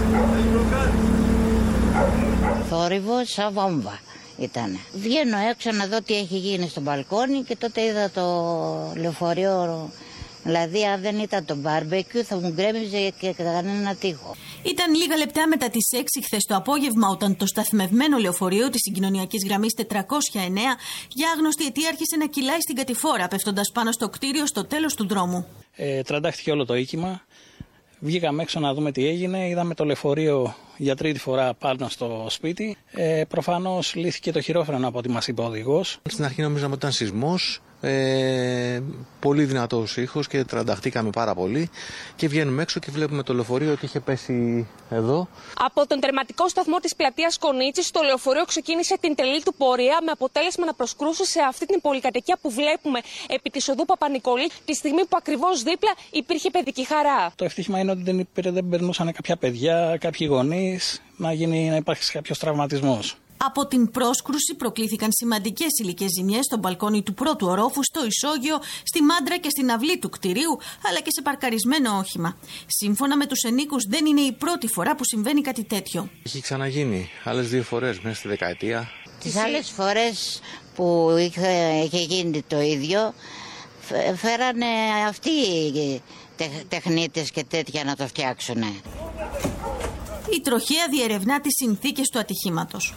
Θόρυβος σαν βόμβα ήταν. Βγαίνω έξω να δω τι έχει γίνει στο μπαλκόνι και τότε είδα το λεωφορείο. Δηλαδή, αν δεν ήταν το μπάρμπεκιου, θα μου γκρέμιζε και κανένα τοίχο. Ήταν λίγα λεπτά μετά τις έξι χθες το απόγευμα, όταν το σταθμευμένο λεωφορείο της συγκοινωνιακής γραμμής τετρακόσια εννέα για άγνωστη αιτία άρχισε να κυλάει στην κατηφόρα, πέφτοντας πάνω στο κτίριο στο τέλος του δρόμου. Ε, τραντάχτηκε όλο το οίκημα. Βγήκαμε έξω να δούμε τι έγινε. Είδαμε το λεωφορείο για τρίτη φορά πάνω στο σπίτι. Ε, προφανώς λύθηκε το χειρόφρενο από ό,τι μας είπε ο οδηγός. Στην αρχή νομίζαμε ότι ήταν σεισμός. Ε, πολύ δυνατός ήχος και τρανταχτήκαμε πάρα πολύ και βγαίνουμε έξω και βλέπουμε το λεωφορείο ότι είχε πέσει εδώ. Από τον τερματικό σταθμό της πλατείας Κονίτσης το λεωφορείο ξεκίνησε την τρελή του πορεία με αποτέλεσμα να προσκρούσε σε αυτή την πολυκατοικία που βλέπουμε επί της οδού Παπα-Νικολή τη στιγμή που ακριβώς δίπλα υπήρχε παιδική χαρά. Το ευτύχημα είναι ότι δεν, υπήρχε, δεν περνούσαν κάποια παιδιά, κάποιοι γονείς, να, γίνει, να υπάρξει κάποιος τραυματισμός. Από την πρόσκρουση προκλήθηκαν σημαντικές υλικές ζημιές στο μπαλκόνι του πρώτου ορόφου, στο ισόγειο, στη μάντρα και στην αυλή του κτηρίου, αλλά και σε παρκαρισμένο όχημα. Σύμφωνα με τους ενοίκους, δεν είναι η πρώτη φορά που συμβαίνει κάτι τέτοιο. Έχει ξαναγίνει άλλες δύο φορές μέσα στη δεκαετία. Τις άλλες φορές που είχε, είχε γίνει το ίδιο, φέρανε αυτοί οι τεχνίτες και τέτοια να το φτιάξουν. Η τροχέα διερευνά τις συνθήκες του ατυχήματος.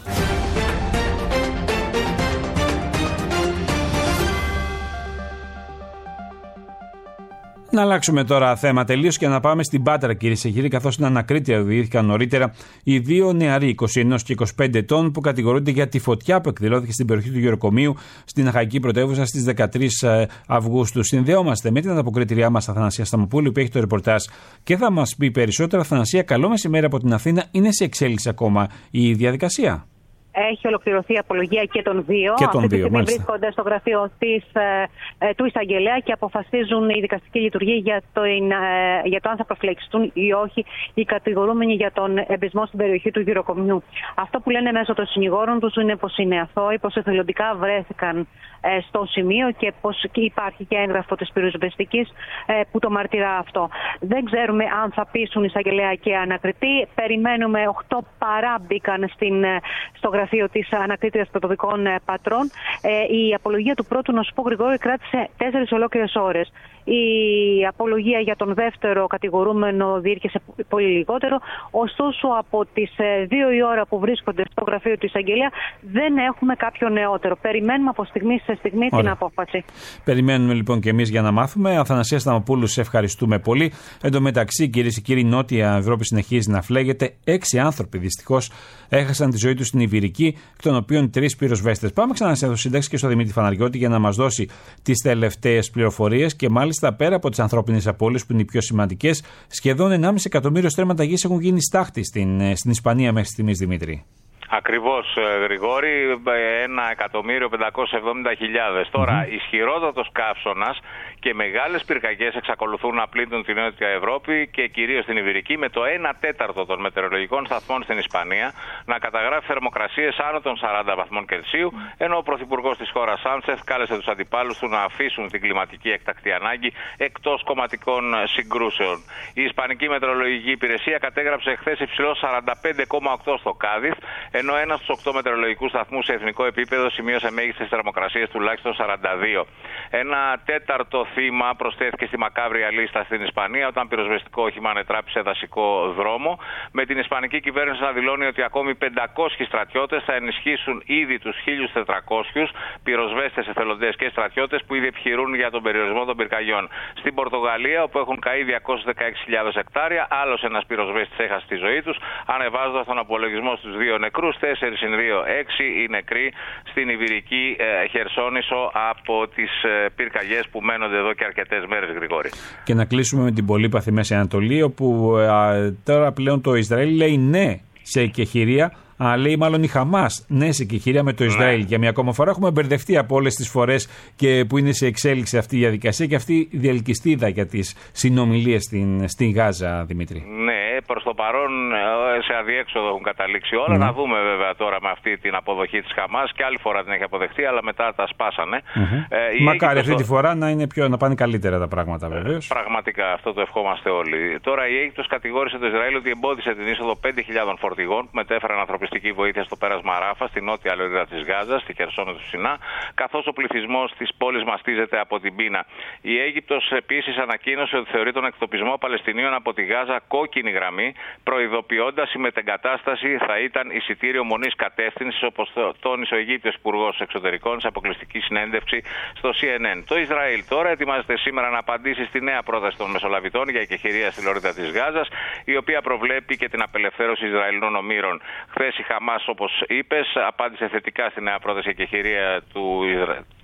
Να αλλάξουμε τώρα θέμα τελείως και να πάμε στην Πάτρα, κυρίες και κύριοι, καθώς στην ανακρίτεια οδηγήθηκαν νωρίτερα οι δύο νεαροί είκοσι ένα και είκοσι πέντε ετών που κατηγορούνται για τη φωτιά που εκδηλώθηκε στην περιοχή του Γεροκομείου στην Αχαϊκή Πρωτεύουσα στις δεκατρείς Αυγούστου. Συνδεόμαστε με την ανταποκριτηριά μας Αθανασία Σταμοπούλου που έχει το ρεπορτάζ και θα μας πει περισσότερα. Αθανασία, καλό μεσημέρι από την Αθήνα. Είναι σε εξέλιξη ακόμα η διαδικασία? Έχει ολοκληρωθεί η απολογία και των δύο. Και των Αυτή τη δύο, στιγμή βρίσκονται στο γραφείο της, ε, του εισαγγελέα και αποφασίζουν η δικαστική λειτουργία για το, ε, για το αν θα προφυλακιστούν ή όχι οι κατηγορούμενοι για τον εμπισμό στην περιοχή του Γεροκομιού. Αυτό που λένε μέσω των συνηγόρων τους είναι πως είναι αθώοι, πως εθελοντικά βρέθηκαν ε, στο σημείο και πως υπάρχει και έγγραφο της πυροσβεστικής ε, που το μαρτυρά αυτό. Δεν ξέρουμε αν θα πείσουν εισαγγελέα και ανακριτή. Περιμένουμε οκτώ παρά μπήκαν στην, στο γραφείο της ανακρίτριας πρωτοδικών πατρών. Ε, η απολογία του πρώτου, να σου πω Γρηγόρη, κράτησε τέσσερις ολόκληρες ώρες. Η απολογία για τον δεύτερο κατηγορούμενο διήρκεσε πολύ λιγότερο. Ωστόσο, από τις δύο η ώρα που βρίσκονται στο γραφείο του εισαγγελέα, δεν έχουμε κάποιο νεότερο. Περιμένουμε από στιγμή σε στιγμή Ωραία. την απόφαση. Περιμένουμε λοιπόν και εμείς για να μάθουμε. Αθανασία Σταμοπούλου, σε ευχαριστούμε πολύ. Εν τω μεταξύ, κυρίες και κύριοι, η Νότια Ευρώπη συνεχίζει να φλέγεται. Έξι άνθρωποι δυστυχώς έχασαν τη ζωή τους στην Ιβηρική, εκ των οποίων τρεις πυροσβέστες. Πάμε ξανά σε σύνταξη και στο Δημήτρη Φαναριώτη για να μας δώσει τις τελευταίες πληροφορίες και μάλιστα πέρα από τις ανθρώπινες απώλειες που είναι οι πιο σημαντικές, σχεδόν ενάμιση εκατομμύριο στρέμματα γης έχουν γίνει στάχτη στην, στην Ισπανία μέχρι στιγμής, Δημήτρη. Ακριβώς, Γρηγόρη, ένα εκατομμύριο πεντακόσιες εβδομήντα χιλιάδες. Τώρα, mm-hmm. ισχυρότατος καύσωνας και μεγάλες πυρκαγιές εξακολουθούν να πλήττουν την Νότια Ευρώπη και κυρίως την Ιβηρική, με το ένα τέταρτο των μετεωρολογικών σταθμών στην Ισπανία να καταγράφει θερμοκρασίες άνω των σαράντα βαθμών Κελσίου, ενώ ο Πρωθυπουργός της χώρας Σάντσεφ κάλεσε τους αντιπάλους του να αφήσουν την κλιματική έκτακτη ανάγκη εκτός κομματικών συγκρούσεων. Η Ισπανική Μετεωρολογική Υπηρεσία κατέγραψε χθες υψηλό σαράντα πέντε κόμμα οκτώ στο Κάδιθ, ενώ ένας στους οκτώ μετεωρολογικούς σταθμούς σε εθνικό επίπεδο σημείωσε μέγιστες θερμοκρασίες τουλάχιστον σαράντα δύο. Ένα τέταρτο θύμα προσθέθηκε στη μακάβρια λίστα στην Ισπανία όταν πυροσβεστικό όχημα ανετράπησε δασικό δρόμο, με την Ισπανική κυβέρνηση να δηλώνει ότι ακόμη πεντακόσιοι στρατιώτες θα ενισχύσουν ήδη τους χίλιους τετρακόσιους πυροσβέστες, εθελοντές και στρατιώτες που ήδη επιχειρούν για τον περιορισμό των πυρκαγιών. Στην Πορτογαλία, όπου έχουν καεί διακόσιες δεκαέξι χιλιάδες εκτάρια, άλλος ένας πυροσβέστης έχασε τη ζωή τους, ανεβάζοντας τον απολογισμό στους δύο νεκρούς, τέσσερις συν δύο, έξι οι νεκροί στην Ιβηρική ε, Χερσόνησο από τις ε, πυρκαγιές που μένονται εδώ και αρκετές μέρες, Γρηγόρη. Και να κλείσουμε με την πολύπαθη Μέση Ανατολή, όπου α, τώρα πλέον το Ισραήλ λέει ναι σε εκεχηρία, αλλά λέει μάλλον η Χαμάς ναι σε εκεχηρία με το Ισραήλ. Ναι. Για μια ακόμα φορά έχουμε μπερδευτεί από όλες τις φορές και που είναι σε εξέλιξη αυτή η διαδικασία και αυτή η διελκυστίδα για τις συνομιλίες στην, στην Γάζα, Δημήτρη. Ναι, προς το παρόν σε αδιέξοδο έχουν καταλήξει όλα. Mm. Να δούμε βέβαια τώρα με αυτή την αποδοχή της Χαμάς, και άλλη φορά την έχει αποδεχτεί, αλλά μετά τα σπάσανε. Mm-hmm. Ε, Μακάρι αυτή τη φορά να, είναι πιο, να πάνε καλύτερα τα πράγματα, βεβαίως. Ε, πραγματικά, αυτό το ευχόμαστε όλοι. Τώρα η Αίγυπτος κατηγόρησε το Ισραήλ ότι εμπόδισε την είσοδο πέντε χιλιάδων φορτηγών που μετέφεραν ανθρωπιστική βοήθεια στο πέρασμα Ράφα, στη νότια λωρίδα της Γάζας, στη Χερσόνησο του Σινά, καθώς ο πληθυσμός της πόλης μαστίζεται από την πείνα. Η Αίγυπτος επίσης ανακοίνωσε ότι θεωρεί τον εκτοπισμό Παλαιστινίων από τη Γάζα κόκκινη γραμμή, προειδοποιώντας η μετεγκατάσταση θα ήταν εισιτήριο μονής κατεύθυνσης, όπως τόνισε ο Αιγύπτιος Υπουργός Εξωτερικών σε αποκλειστική συνέντευξη στο σι εν εν. Το Ισραήλ τώρα ετοιμάζεται σήμερα να απαντήσει στη νέα πρόταση των μεσολαβητών για εκεχηρία στη λωρίδα της Γάζας, η οποία προβλέπει και την απελευθέρωση Ισραηλινών ομήρων. Χθες η Χαμάς, όπως είπες, απάντησε θετικά στη νέα πρόταση εκεχηρία του Ισραήλ.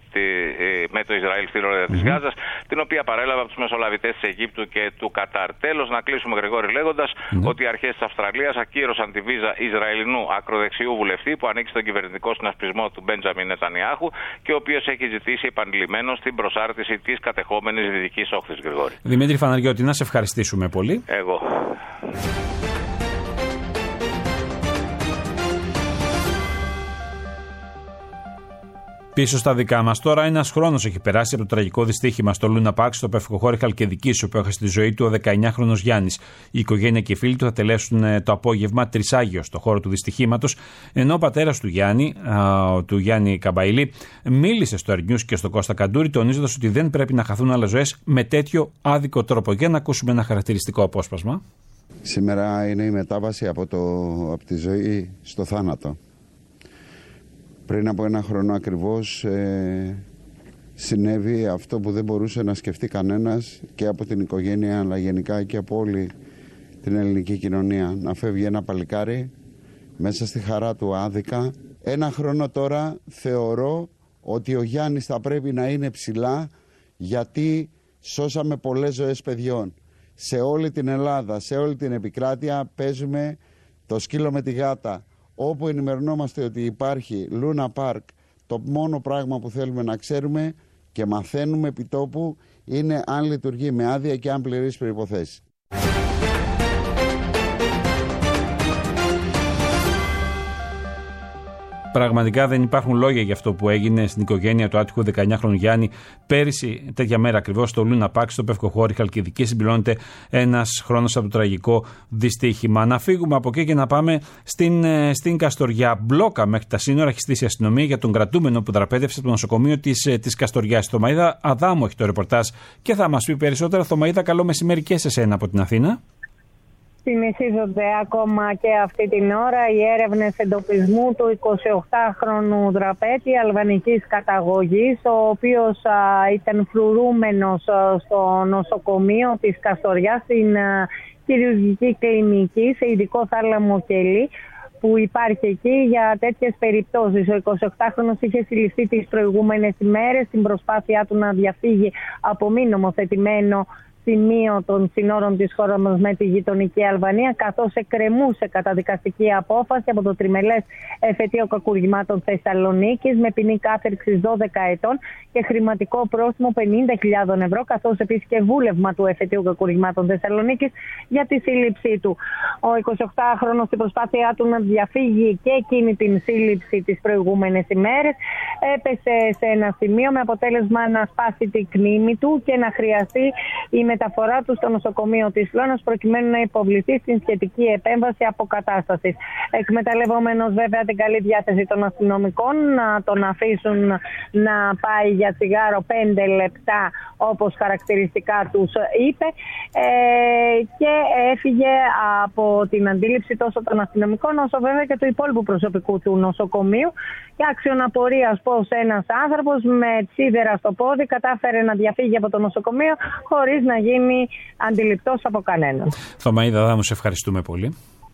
με το Ισραήλ στη λωρίδα mm-hmm. της Γάζας, την οποία παρέλαβε από τους μεσολαβητές της Αιγύπτου και του Κατάρ. Τέλος, να κλείσουμε, Γρηγόρη, λέγοντας mm-hmm. ότι οι αρχές της Αυστραλίας ακύρωσαν τη βίζα Ισραηλινού ακροδεξιού βουλευτή που ανήκει στον κυβερνητικό συνασπισμό του Μπέντζαμιν Νετανιάχου και ο οποίος έχει ζητήσει επανειλημμένως την προσάρτηση της κατεχόμενης δυτικής όχθης, Γρηγόρη. Δημήτρη Φαναριώτη, να σε ευχαριστήσουμε πολύ. Εγώ. Πίσω στα δικά μας τώρα, ένας χρόνος έχει περάσει από το τραγικό δυστύχημα στο Λούνα Πάρκ στο Πευκοχώρι Χαλκιδικής, όπου έχασε τη ζωή του ο δεκαεννιάχρονος Γιάννης. Η οικογένεια και οι φίλοι του θα τελέσουν το απόγευμα τρισάγιο στο χώρο του δυστυχήματος, ενώ ο πατέρας του Γιάννη, α, του Γιάννη Καμπαηλή, μίλησε στο Air News και στο Κώστα Καντούρη, τονίζοντας ότι δεν πρέπει να χαθούν άλλες ζωές με τέτοιο άδικο τρόπο. Για να ακούσουμε ένα χαρακτηριστικό απόσπασμα. Σήμερα είναι η μετάβαση από, το, από τη ζωή στο θάνατο. Πριν από ένα χρόνο ακριβώς ε, συνέβη αυτό που δεν μπορούσε να σκεφτεί κανένας και από την οικογένεια αλλά γενικά και από όλη την ελληνική κοινωνία. Να φεύγει ένα παλικάρι μέσα στη χαρά του άδικα. Ένα χρόνο τώρα θεωρώ ότι ο Γιάννης θα πρέπει να είναι ψηλά γιατί σώσαμε πολλές ζωές παιδιών. Σε όλη την Ελλάδα, σε όλη την επικράτεια παίζουμε το σκύλο με τη γάτα. Όπου ενημερωνόμαστε ότι υπάρχει Λούνα Πάρκ, το μόνο πράγμα που θέλουμε να ξέρουμε και μαθαίνουμε επί τόπου είναι αν λειτουργεί με άδεια και αν πληρεί προϋποθέσεις. Πραγματικά δεν υπάρχουν λόγια για αυτό που έγινε στην οικογένεια του άτυχου δεκαεννιάχρονου Γιάννη. Πέρυσι, τέτοια μέρα ακριβώς, στο Λούνα Πάρκ, στο Πευκοχώρι Χαλκιδική, συμπληρώνεται ένας χρόνος από το τραγικό δυστύχημα. Να φύγουμε από εκεί και να πάμε στην, στην Καστοριά. Μπλόκα μέχρι τα σύνορα έχει στήσει η αστυνομία για τον κρατούμενο που δραπέτευσε το νοσοκομείο της, της Καστοριάς. Θωμαΐδα Αδάμου έχει το ρεπορτάζ και θα μας πει περισσότερα. Θωμαΐδα, καλό μεσημέρι και σε σένα από την Αθήνα. Συνεχίζονται ακόμα και αυτή την ώρα οι έρευνες εντοπισμού του εικοσιοκτάχρονου δραπέτη αλβανικής καταγωγής, ο οποίος α, ήταν φρουρούμενος α, στο νοσοκομείο της Καστοριάς, στην α, χειρουργική κλινική, σε ειδικό θάλαμο κελί που υπάρχει εκεί για τέτοιες περιπτώσεις. Ο εικοσιοκτάχρονος είχε συλληφθεί τις προηγούμενες ημέρες στην προσπάθειά του να διαφύγει από μη νομοθετημένο σημείο των συνόρων της χώρας μας με τη γειτονική Αλβανία, καθώς εκκρεμούσε καταδικαστική απόφαση από το τριμελές εφετείο κακουργημάτων Θεσσαλονίκης με ποινή κάθερξης δώδεκα ετών και χρηματικό πρόστιμο πενήντα χιλιάδες ευρώ, καθώς επίσης και βούλευμα του εφετείου κακουργημάτων Θεσσαλονίκης για τη σύλληψή του. Ο εικοσιοκτάχρονος στην προσπάθειά του να διαφύγει και εκείνη την σύλληψη τις προηγούμενες ημέρες έπεσε σε ένα σημείο με αποτέλεσμα να σπάσει την κνήμη του και να χρειαστεί η μεταφορά του στο νοσοκομείο της Φλώνας προκειμένου να υποβληθεί στην σχετική επέμβαση αποκατάστασης. Εκμεταλλευόμενος βέβαια την καλή διάθεση των αστυνομικών να τον αφήσουν να πάει για τσιγάρο πέντε λεπτά όπως χαρακτηριστικά τους είπε ε, και έφυγε από την αντίληψη τόσο των αστυνομικών όσο βέβαια και του υπόλοιπου προσωπικού του νοσοκομείου και άξιον απορίας πως ένας άνθρωπος με σίδερα στο πόδι κατάφερε να διαφύγει από το νοσοκομείο χωρίς να γίνει αντιληπτός από κανέναν. Θωμαΐδα Αδάμου, σε ευχαριστούμε πολύ.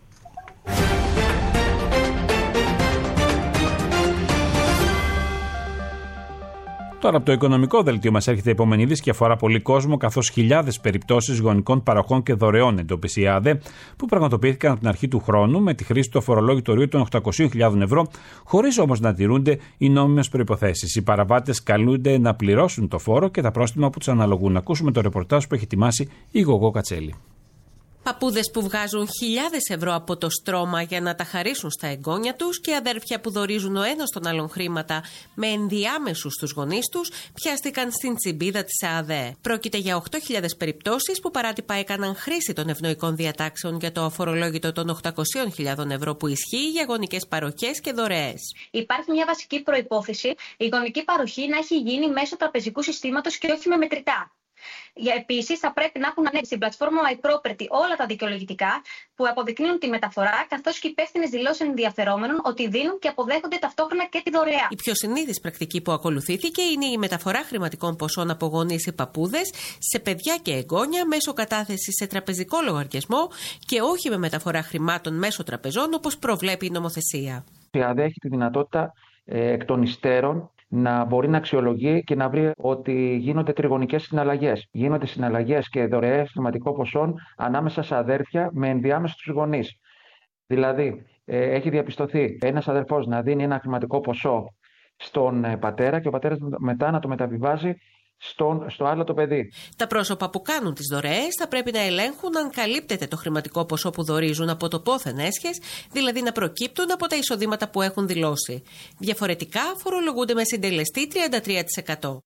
Τώρα από το οικονομικό δελτίο μας έρχεται η επόμενη είδηση και αφορά πολύ κόσμο, καθώς χιλιάδες περιπτώσεις γονικών παροχών και δωρεών εντόπισε η ΑΔΕ, που πραγματοποιήθηκαν από την αρχή του χρόνου με τη χρήση του αφορολόγητου ορίου των οκτακοσίων χιλιάδων ευρώ, χωρίς όμως να τηρούνται οι νόμιμες προϋποθέσεις. Οι παραβάτες καλούνται να πληρώσουν το φόρο και τα πρόστιμα που τους αναλογούν. Να ακούσουμε το ρεπορτάζ που έχει ετοιμάσει η Γογό Κατσέλη. Παππούδες που βγάζουν χιλιάδες ευρώ από το στρώμα για να τα χαρίσουν στα εγγόνια τους και αδέρφια που δωρίζουν ο ένας τον άλλον χρήματα με ενδιάμεσους στους γονείς τους πιάστηκαν στην τσιμπίδα της ΑΔΕ. Πρόκειται για οκτώ χιλιάδες περιπτώσεις που παράτυπα έκαναν χρήση των ευνοϊκών διατάξεων για το αφορολόγητο των οκτακοσίων χιλιάδων ευρώ που ισχύει για γονικές παροχές και δωρεές. Υπάρχει μια βασική προϋπόθεση η γονική παροχή να έχει γίνει μέσω τραπεζικού συστήματος και όχι με μετρητά. Επίσης, θα πρέπει να έχουν ανέβει στην πλατφόρμα My Property όλα τα δικαιολογητικά που αποδεικνύουν τη μεταφορά, καθώς και υπεύθυνες δηλώσεις ενδιαφερόμενων ότι δίνουν και αποδέχονται ταυτόχρονα και τη δωρεά. Η πιο συνήθις πρακτική που ακολουθήθηκε είναι η μεταφορά χρηματικών ποσών από γονείς ή παππούδες σε παιδιά και εγγόνια μέσω κατάθεσης σε τραπεζικό λογαριασμό και όχι με μεταφορά χρημάτων μέσω τραπεζών όπως προβλέπει η νομοθεσία. Η ΑΔΕ έχει τη δυνατότητα ε, εκ των υστέρων να μπορεί να αξιολογεί και να βρει ότι γίνονται τριγωνικές συναλλαγές. Γίνονται συναλλαγές και δωρεές χρηματικών ποσών ανάμεσα σε αδέρφια με ενδιάμεσους γονείς. Δηλαδή, ε, έχει διαπιστωθεί ένας αδερφός να δίνει ένα χρηματικό ποσό στον ε, πατέρα και ο πατέρας μετά να το μεταβιβάζει στον, στο άλλο το παιδί. Τα πρόσωπα που κάνουν τις δωρεές θα πρέπει να ελέγχουν αν καλύπτεται το χρηματικό ποσό που δωρίζουν από το πόθεν έσχες, δηλαδή να προκύπτουν από τα εισοδήματα που έχουν δηλώσει. Διαφορετικά φορολογούνται με συντελεστή τριάντα τρία τοις εκατό.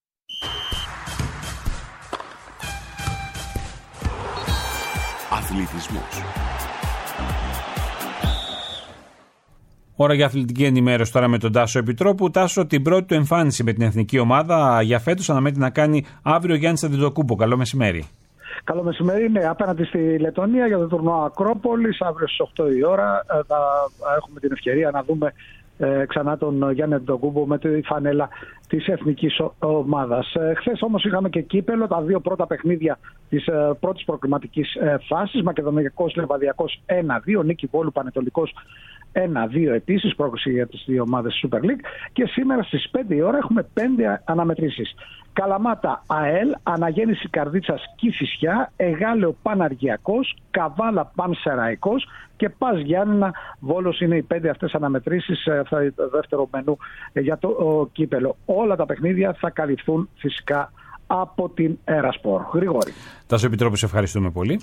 Αθλητισμός. Ώρα για αθλητική ενημέρωση τώρα με τον Τάσο Επιτρόπου. Τάσο, την πρώτη του εμφάνιση με την εθνική ομάδα για φέτος αναμένεται να κάνει αύριο Γιάννης Αντετοκούμπο. Καλό μεσημέρι. Καλό μεσημέρι, ναι, απέναντι στη Λετωνία για το τουρνουά Ακρόπολης. Αύριο στις οκτώ η ώρα θα έχουμε την ευκαιρία να δούμε ε, ξανά τον Γιάννη Αντετοκούμπο με τη φανέλα της εθνικής ομάδας. Ε, χθες όμως είχαμε και κύπελο, τα δύο πρώτα παιχνίδια της ε, πρώτης προκριματικής ε, φάσης. Μακεδονιακός Λεβαδιακός ένα δύο, νίκη Βόλου Πανετολικός ένα δύο επίσης, πρόκληση για τις δύο ομάδες Super League. Και σήμερα στις πέντε η ώρα έχουμε πέντε αναμετρήσεις. Καλαμάτα ΑΕΛ, Αναγέννηση Καρδίτσας Κηφισιά, Εγάλεο Παναργιακός, Καβάλα Πανσεραϊκός και Πας Γιάννηνα Βόλος. Είναι οι πέντε αυτές αναμετρήσεις, αυτό είναι το δεύτερο μενού για το ο, κύπελο. Όλα τα παιχνίδια θα καλυφθούν φυσικά από την Ερασπορ. Γρηγόρη. Τάσο Επιτρόπου, σε ευχαριστούμε πολύ.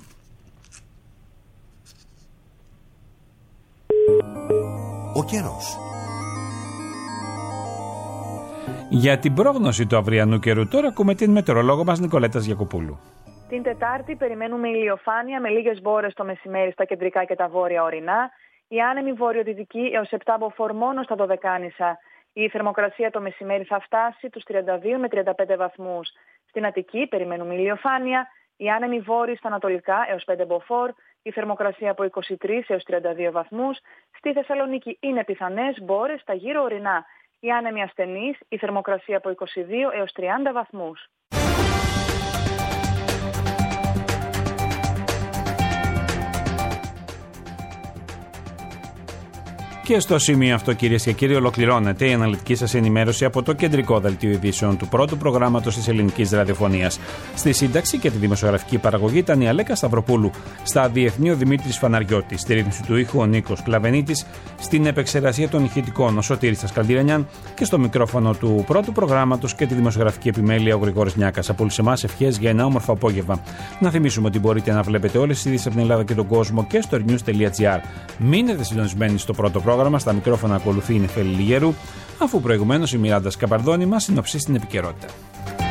Ο καιρός. Για την πρόγνωση του αυριανού καιρού τώρα ακούμε την μετεωρολόγο μας Νικολέτας Γιακοπούλου. Την Τετάρτη περιμένουμε ηλιοφάνεια με λίγες μπόρες το μεσημέρι στα κεντρικά και τα βόρεια ορεινά. Η άνεμη βορειοδυτική έως επτά μποφόρ μόνο στα Δωδεκάνησα. Η θερμοκρασία το μεσημέρι θα φτάσει τους τριάντα δύο με τριάντα πέντε βαθμούς. Στην Αττική περιμένουμε ηλιοφάνεια. Η άνεμη βόρεια στα ανατολικά έως πέντε μποφόρ. Η θερμοκρασία από είκοσι τρεις έως τριάντα δύο βαθμούς. Στη Θεσσαλονίκη είναι πιθανές μπόρες στα γύρω ορεινά. Η άνεμη ασθενής, η θερμοκρασία από είκοσι δύο έως τριάντα βαθμούς. Και στο σημείο αυτό, κυρίες και κύριοι, ολοκληρώνεται η αναλυτική σας ενημέρωση από το κεντρικό δελτίο ειδήσεων του πρώτου προγράμματος της ελληνικής ραδιοφωνίας. Στη σύνταξη και τη δημοσιογραφική παραγωγή ήταν η Αλέκα Σταυροπούλου. Στα διεθνή ο Δημήτρης Φαναριώτης. Στη ρύθμιση του ήχου ο Νίκος Κλαβενίτης. Στην επεξεργασία των ηχητικών ο Σωτήρης Τασκαλντιρανιάν. Και στο μικρόφωνο του πρώτου προγράμματος και τη δημοσιογραφική επιμέλεια ο Γρηγόρης Νιάκας. Από όλους εμάς ευχές για ένα όμορφο απόγευμα. Να θυμίσουμε ότι μπορείτε να βλέπετε όλες τις ειδήσεις από την Ελλάδα και τον κόσμο και στο news τελεία gr. Μείνετε συντονισμένοι στο πρώτο πρόγραμμα. Στα μικρόφωνα ακολουθεί η Νεφέλη Λιγέρου, αφού προηγουμένως η Μιράντα Σκαπαρδόνη μας συνοψίσει την επικαιρότητα.